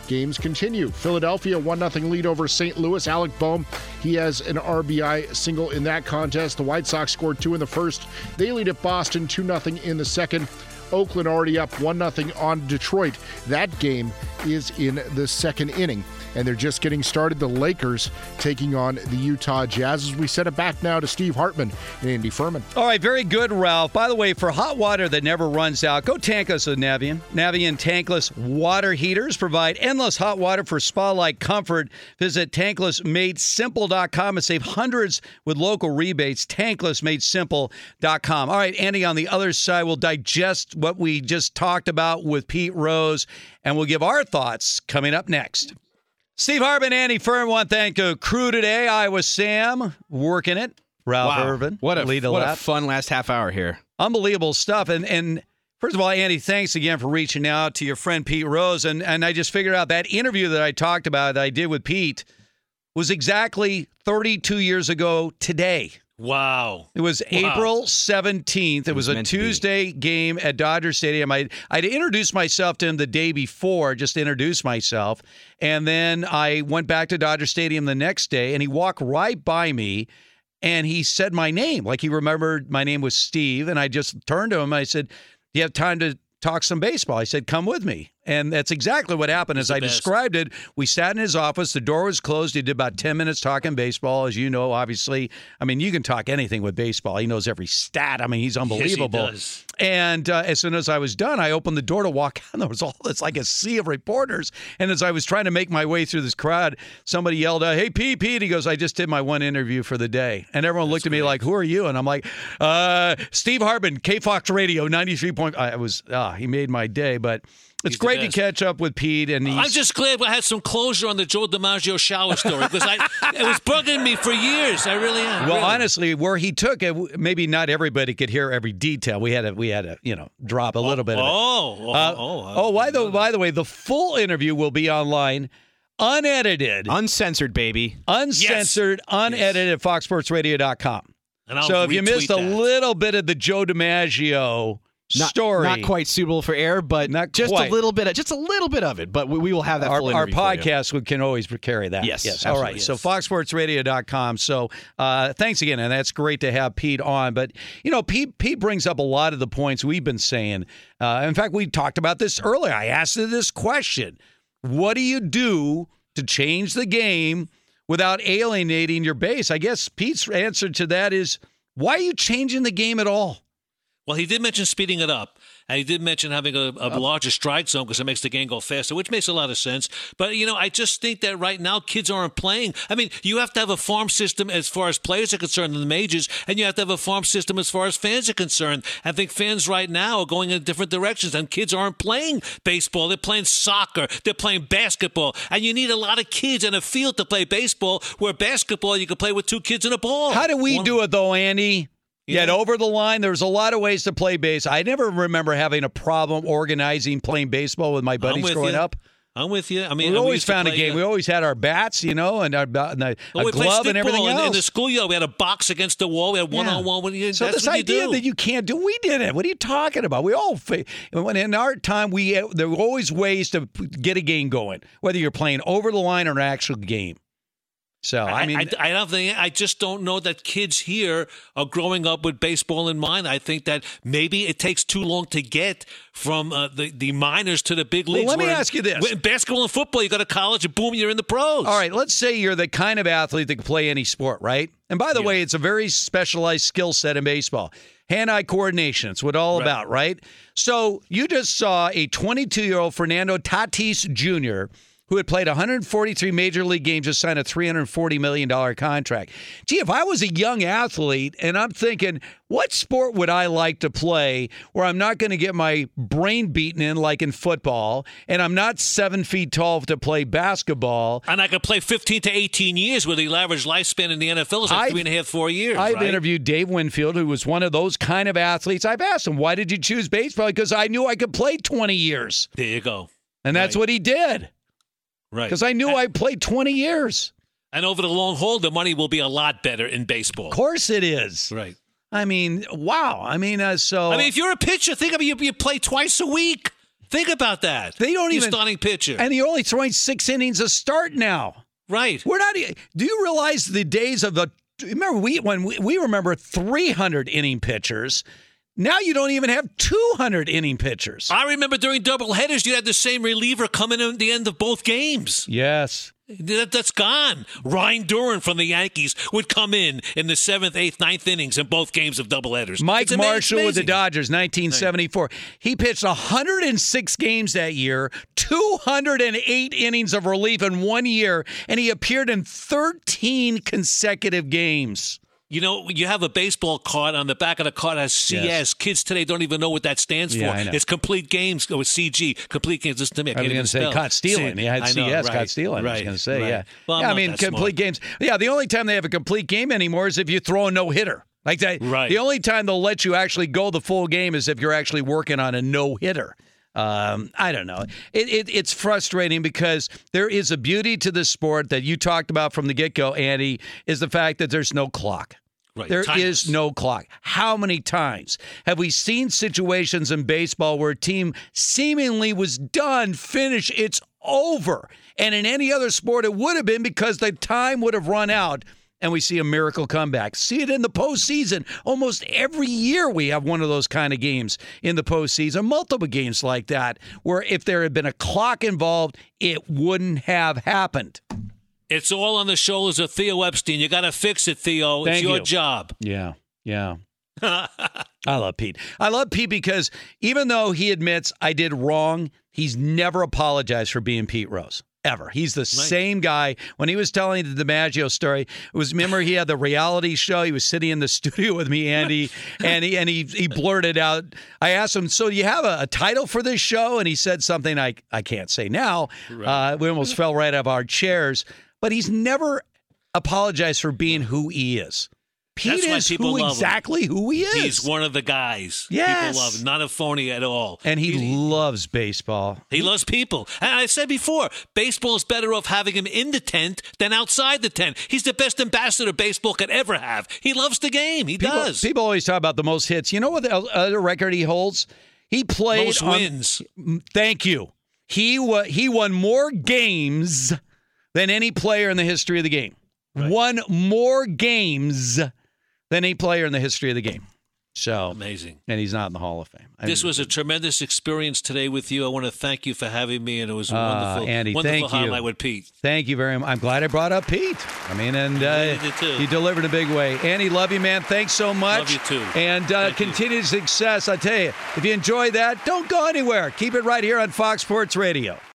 games continue. Philadelphia one nothing lead over Saint Louis. Alec Boehm, he has an R B I single in that contest. The White Sox scored two in the first. They lead at Boston two nothing in the second. Oakland already up one nothing on Detroit. That game is in the second inning, and they're just getting started. The Lakers taking on the Utah Jazz. As we set it back now to Steve Hartman and Andy Furman. All right, very good, Ralph. By the way, for hot water that never runs out, go tankless with Navien. Navien tankless water heaters provide endless hot water for spa-like comfort. Visit tankless made simple dot com and save hundreds with local rebates. tankless made simple dot com. All right, Andy, on the other side, we'll digest what we just talked about with Pete Rose, and we'll give our thoughts coming up next. Steve Hartman, Andy Furman, want to thank the crew today. Iowa Sam working it. Ralph wow. Irvin. What a, lead a what lap. a fun last half hour here. Unbelievable stuff. And and first of all, Andy, thanks again for reaching out to your friend Pete Rose. And, and I just figured out that interview that I talked about that I did with Pete was exactly thirty-two years ago today. Wow. It was wow. April seventeenth. It, it was, was a Tuesday game at Dodger Stadium. I, I'd introduced myself to him the day before, just introduced myself. And then I went back to Dodger Stadium the next day, and he walked right by me, and he said my name. Like he remembered my name was Steve. And I just turned to him. And I said, do you have time to talk some baseball? I said, come with me. And that's exactly what happened. As I best. described it, we sat in his office. The door was closed. He did about ten minutes talking baseball. As you know, obviously. I mean, you can talk anything with baseball. He knows every stat. I mean, he's unbelievable. Yes, he does. And uh, as soon as I was done, I opened the door to walk out. And there was all this, like a sea of reporters. And as I was trying to make my way through this crowd, somebody yelled out, hey, Pete, Pete. He goes, I just did my one interview for the day. And everyone that's looked at me great. like, who are you? And I'm like, uh, Steve Hartman, K Fox Radio, ninety-three point five. I was, ah, he made my day. But it's He's great to catch up with Pete. And he's... I'm just glad we had some closure on the Joe DiMaggio shower story because I it was bugging me for years. I really am. Well, really. honestly, where he took it, maybe not everybody could hear every detail. We had to, we had to, you know, drop a little oh, bit of it. Oh, oh, uh, oh. oh by the by the way, the full interview will be online, unedited, uncensored, baby, uncensored, yes. unedited yes. at fox sports radio dot com. So if you missed that. a little bit of the Joe DiMaggio Not, story, not quite suitable for air, but not just quite. a little bit, of, just a little bit of it. But we, we will have that our, full our interview podcast for you. Can always carry that. Yes, yes. All right. Yes. So fox sports radio dot com. So uh, thanks again, and that's great to have Pete on. But you know, Pete Pete brings up a lot of the points we've been saying. Uh, in fact, we talked about this earlier. I asked you this question: what do you do to change the game without alienating your base? I guess Pete's answer to that is, why are you changing the game at all? Well, he did mention speeding it up, and he did mention having a, a larger strike zone because it makes the game go faster, which makes a lot of sense. But, you know, I just think that right now kids aren't playing. I mean, you have to have a farm system as far as players are concerned in the majors, and you have to have a farm system as far as fans are concerned. I think fans right now are going in different directions, and kids aren't playing baseball. They're playing soccer. They're playing basketball. And you need a lot of kids in a field to play baseball, where basketball you can play with two kids in a ball. How do we One, do it, though, Andy? Yeah. Yet over the line, there's a lot of ways to play base. I never remember having a problem organizing playing baseball with my buddies growing you. up. I'm with you. I mean, we we always found play, a game. Uh, we always had our bats, you know, and our and a, well, a glove and everything in, else. In the schoolyard, we had a box against the wall. We had one yeah. on one. You, so that's this what idea you do. that you can't do, we did it. What are you talking about? We all when in our time, we there were always ways to get a game going, whether you're playing over the line or an actual game. So I mean, I, I, I don't think I just don't know that kids here are growing up with baseball in mind. I think that maybe it takes too long to get from uh, the the minors to the big leagues. Well, let me Where ask you this: in basketball and football, you go to college and boom, you're in the pros. All right, let's say you're the kind of athlete that can play any sport, right? And by the yeah. way, it's a very specialized skill set in baseball. Hand-eye coordination, it's what all right. about, right? So you just saw a twenty-two-year-old Fernando Tatis Junior, who had played one hundred forty-three major league games, just signed a three hundred forty million dollars contract. Gee, if I was a young athlete and I'm thinking, what sport would I like to play where I'm not going to get my brain beaten in like in football, and I'm not seven feet tall to play basketball? And I could play fifteen to eighteen years, where the average lifespan in the N F L is like I've, three and a half, four years. I've right? interviewed Dave Winfield, who was one of those kind of athletes. I've asked him, why did you choose baseball? Because I knew I could play twenty years. There you go. And that's right. what he did. Right. Because I knew and, I played twenty years. And over the long haul, the money will be a lot better in baseball. Of course it is. Right. I mean, wow. I mean, uh, so. I mean, if you're a pitcher, think of it. You, you play twice a week. Think about that. They don't Your even starting pitcher. And you're only throwing six innings a start now. Right. We're not. Do you realize the days of the? Remember we when we, we remember three hundred inning pitchers. Now you don't even have two hundred inning pitchers. I remember during doubleheaders, you had the same reliever coming in at the end of both games. Yes. That, that's gone. Ryan Duran from the Yankees would come in in the seventh, eighth, ninth innings in both games of doubleheaders. Mike It's Marshall amazing. with the Dodgers, nineteen seventy-four. He pitched one hundred six games that year, two hundred eight innings of relief in one year, and he appeared in thirteen consecutive games. You know, you have a baseball card. On the back of the card has C S. Yes. Kids today don't even know what that stands Yeah, for. I know. It's complete games with C G. Complete games. Listen to me. I, I can't was even going to say spell. caught stealing. See, He had I C know, S, right, caught stealing. Right, I was going to say, right. yeah. Well, I'm yeah, I not mean, that complete smart. games. Yeah, the only time they have a complete game anymore is if you throw a no-hitter. Like that. Right. The only time they'll let you actually go the full game is if you're actually working on a no-hitter. Um, I don't know. It, it, it's frustrating because there is a beauty to this sport that you talked about from the get-go, Andy, is the fact that there's no clock. Right. There Timeless. is no clock. How many times have we seen situations in baseball where a team seemingly was done, finished, it's over? And in any other sport, it would have been because the time would have run out, and we see a miracle comeback. See it in the postseason. Almost every year we have one of those kind of games in the postseason, multiple games like that, where if there had been a clock involved, it wouldn't have happened. It's all on the shoulders of Theo Epstein. You got to fix it, Theo. Thank it's your you. job. Yeah, yeah. I love Pete. I love Pete because even though he admits I did wrong, he's never apologized for being Pete Rose. Ever. He's the right. same guy. When he was telling the DiMaggio story, it was, remember he had the reality show. He was sitting in the studio with me, Andy, and he and he, he blurted out. I asked him, so do you have a, a title for this show? And he said something I, I can't say now. Right. Uh, we almost fell right out of our chairs. But he's never apologized for being who he is. Pete That's is why people who love exactly him. who he is. He's one of the guys. Yes. People love him. Not a phony at all. And he He's, loves baseball. He loves people. And I said before, baseball is better off having him in the tent than outside the tent. He's the best ambassador baseball could ever have. He loves the game. He people, does. People always talk about the most hits. You know what the other record he holds? He played Most on, wins. Thank you. He wa- He won more games than any player in the history of the game. Right. Won more games than any player in the history of the game. So amazing. And he's not in the Hall of Fame. I This mean, was a tremendous experience today with you. I want to thank you for having me, and it was a uh, wonderful, Andy, wonderful thank highlight you. with Pete. Thank you very much. I'm glad I brought up Pete. I mean, and uh, you did too. he delivered in a big way. Andy, love you, man. Thanks so much. Love you too. And uh, Thank you. continued success. I tell you, if you enjoy that, don't go anywhere. Keep it right here on Fox Sports Radio.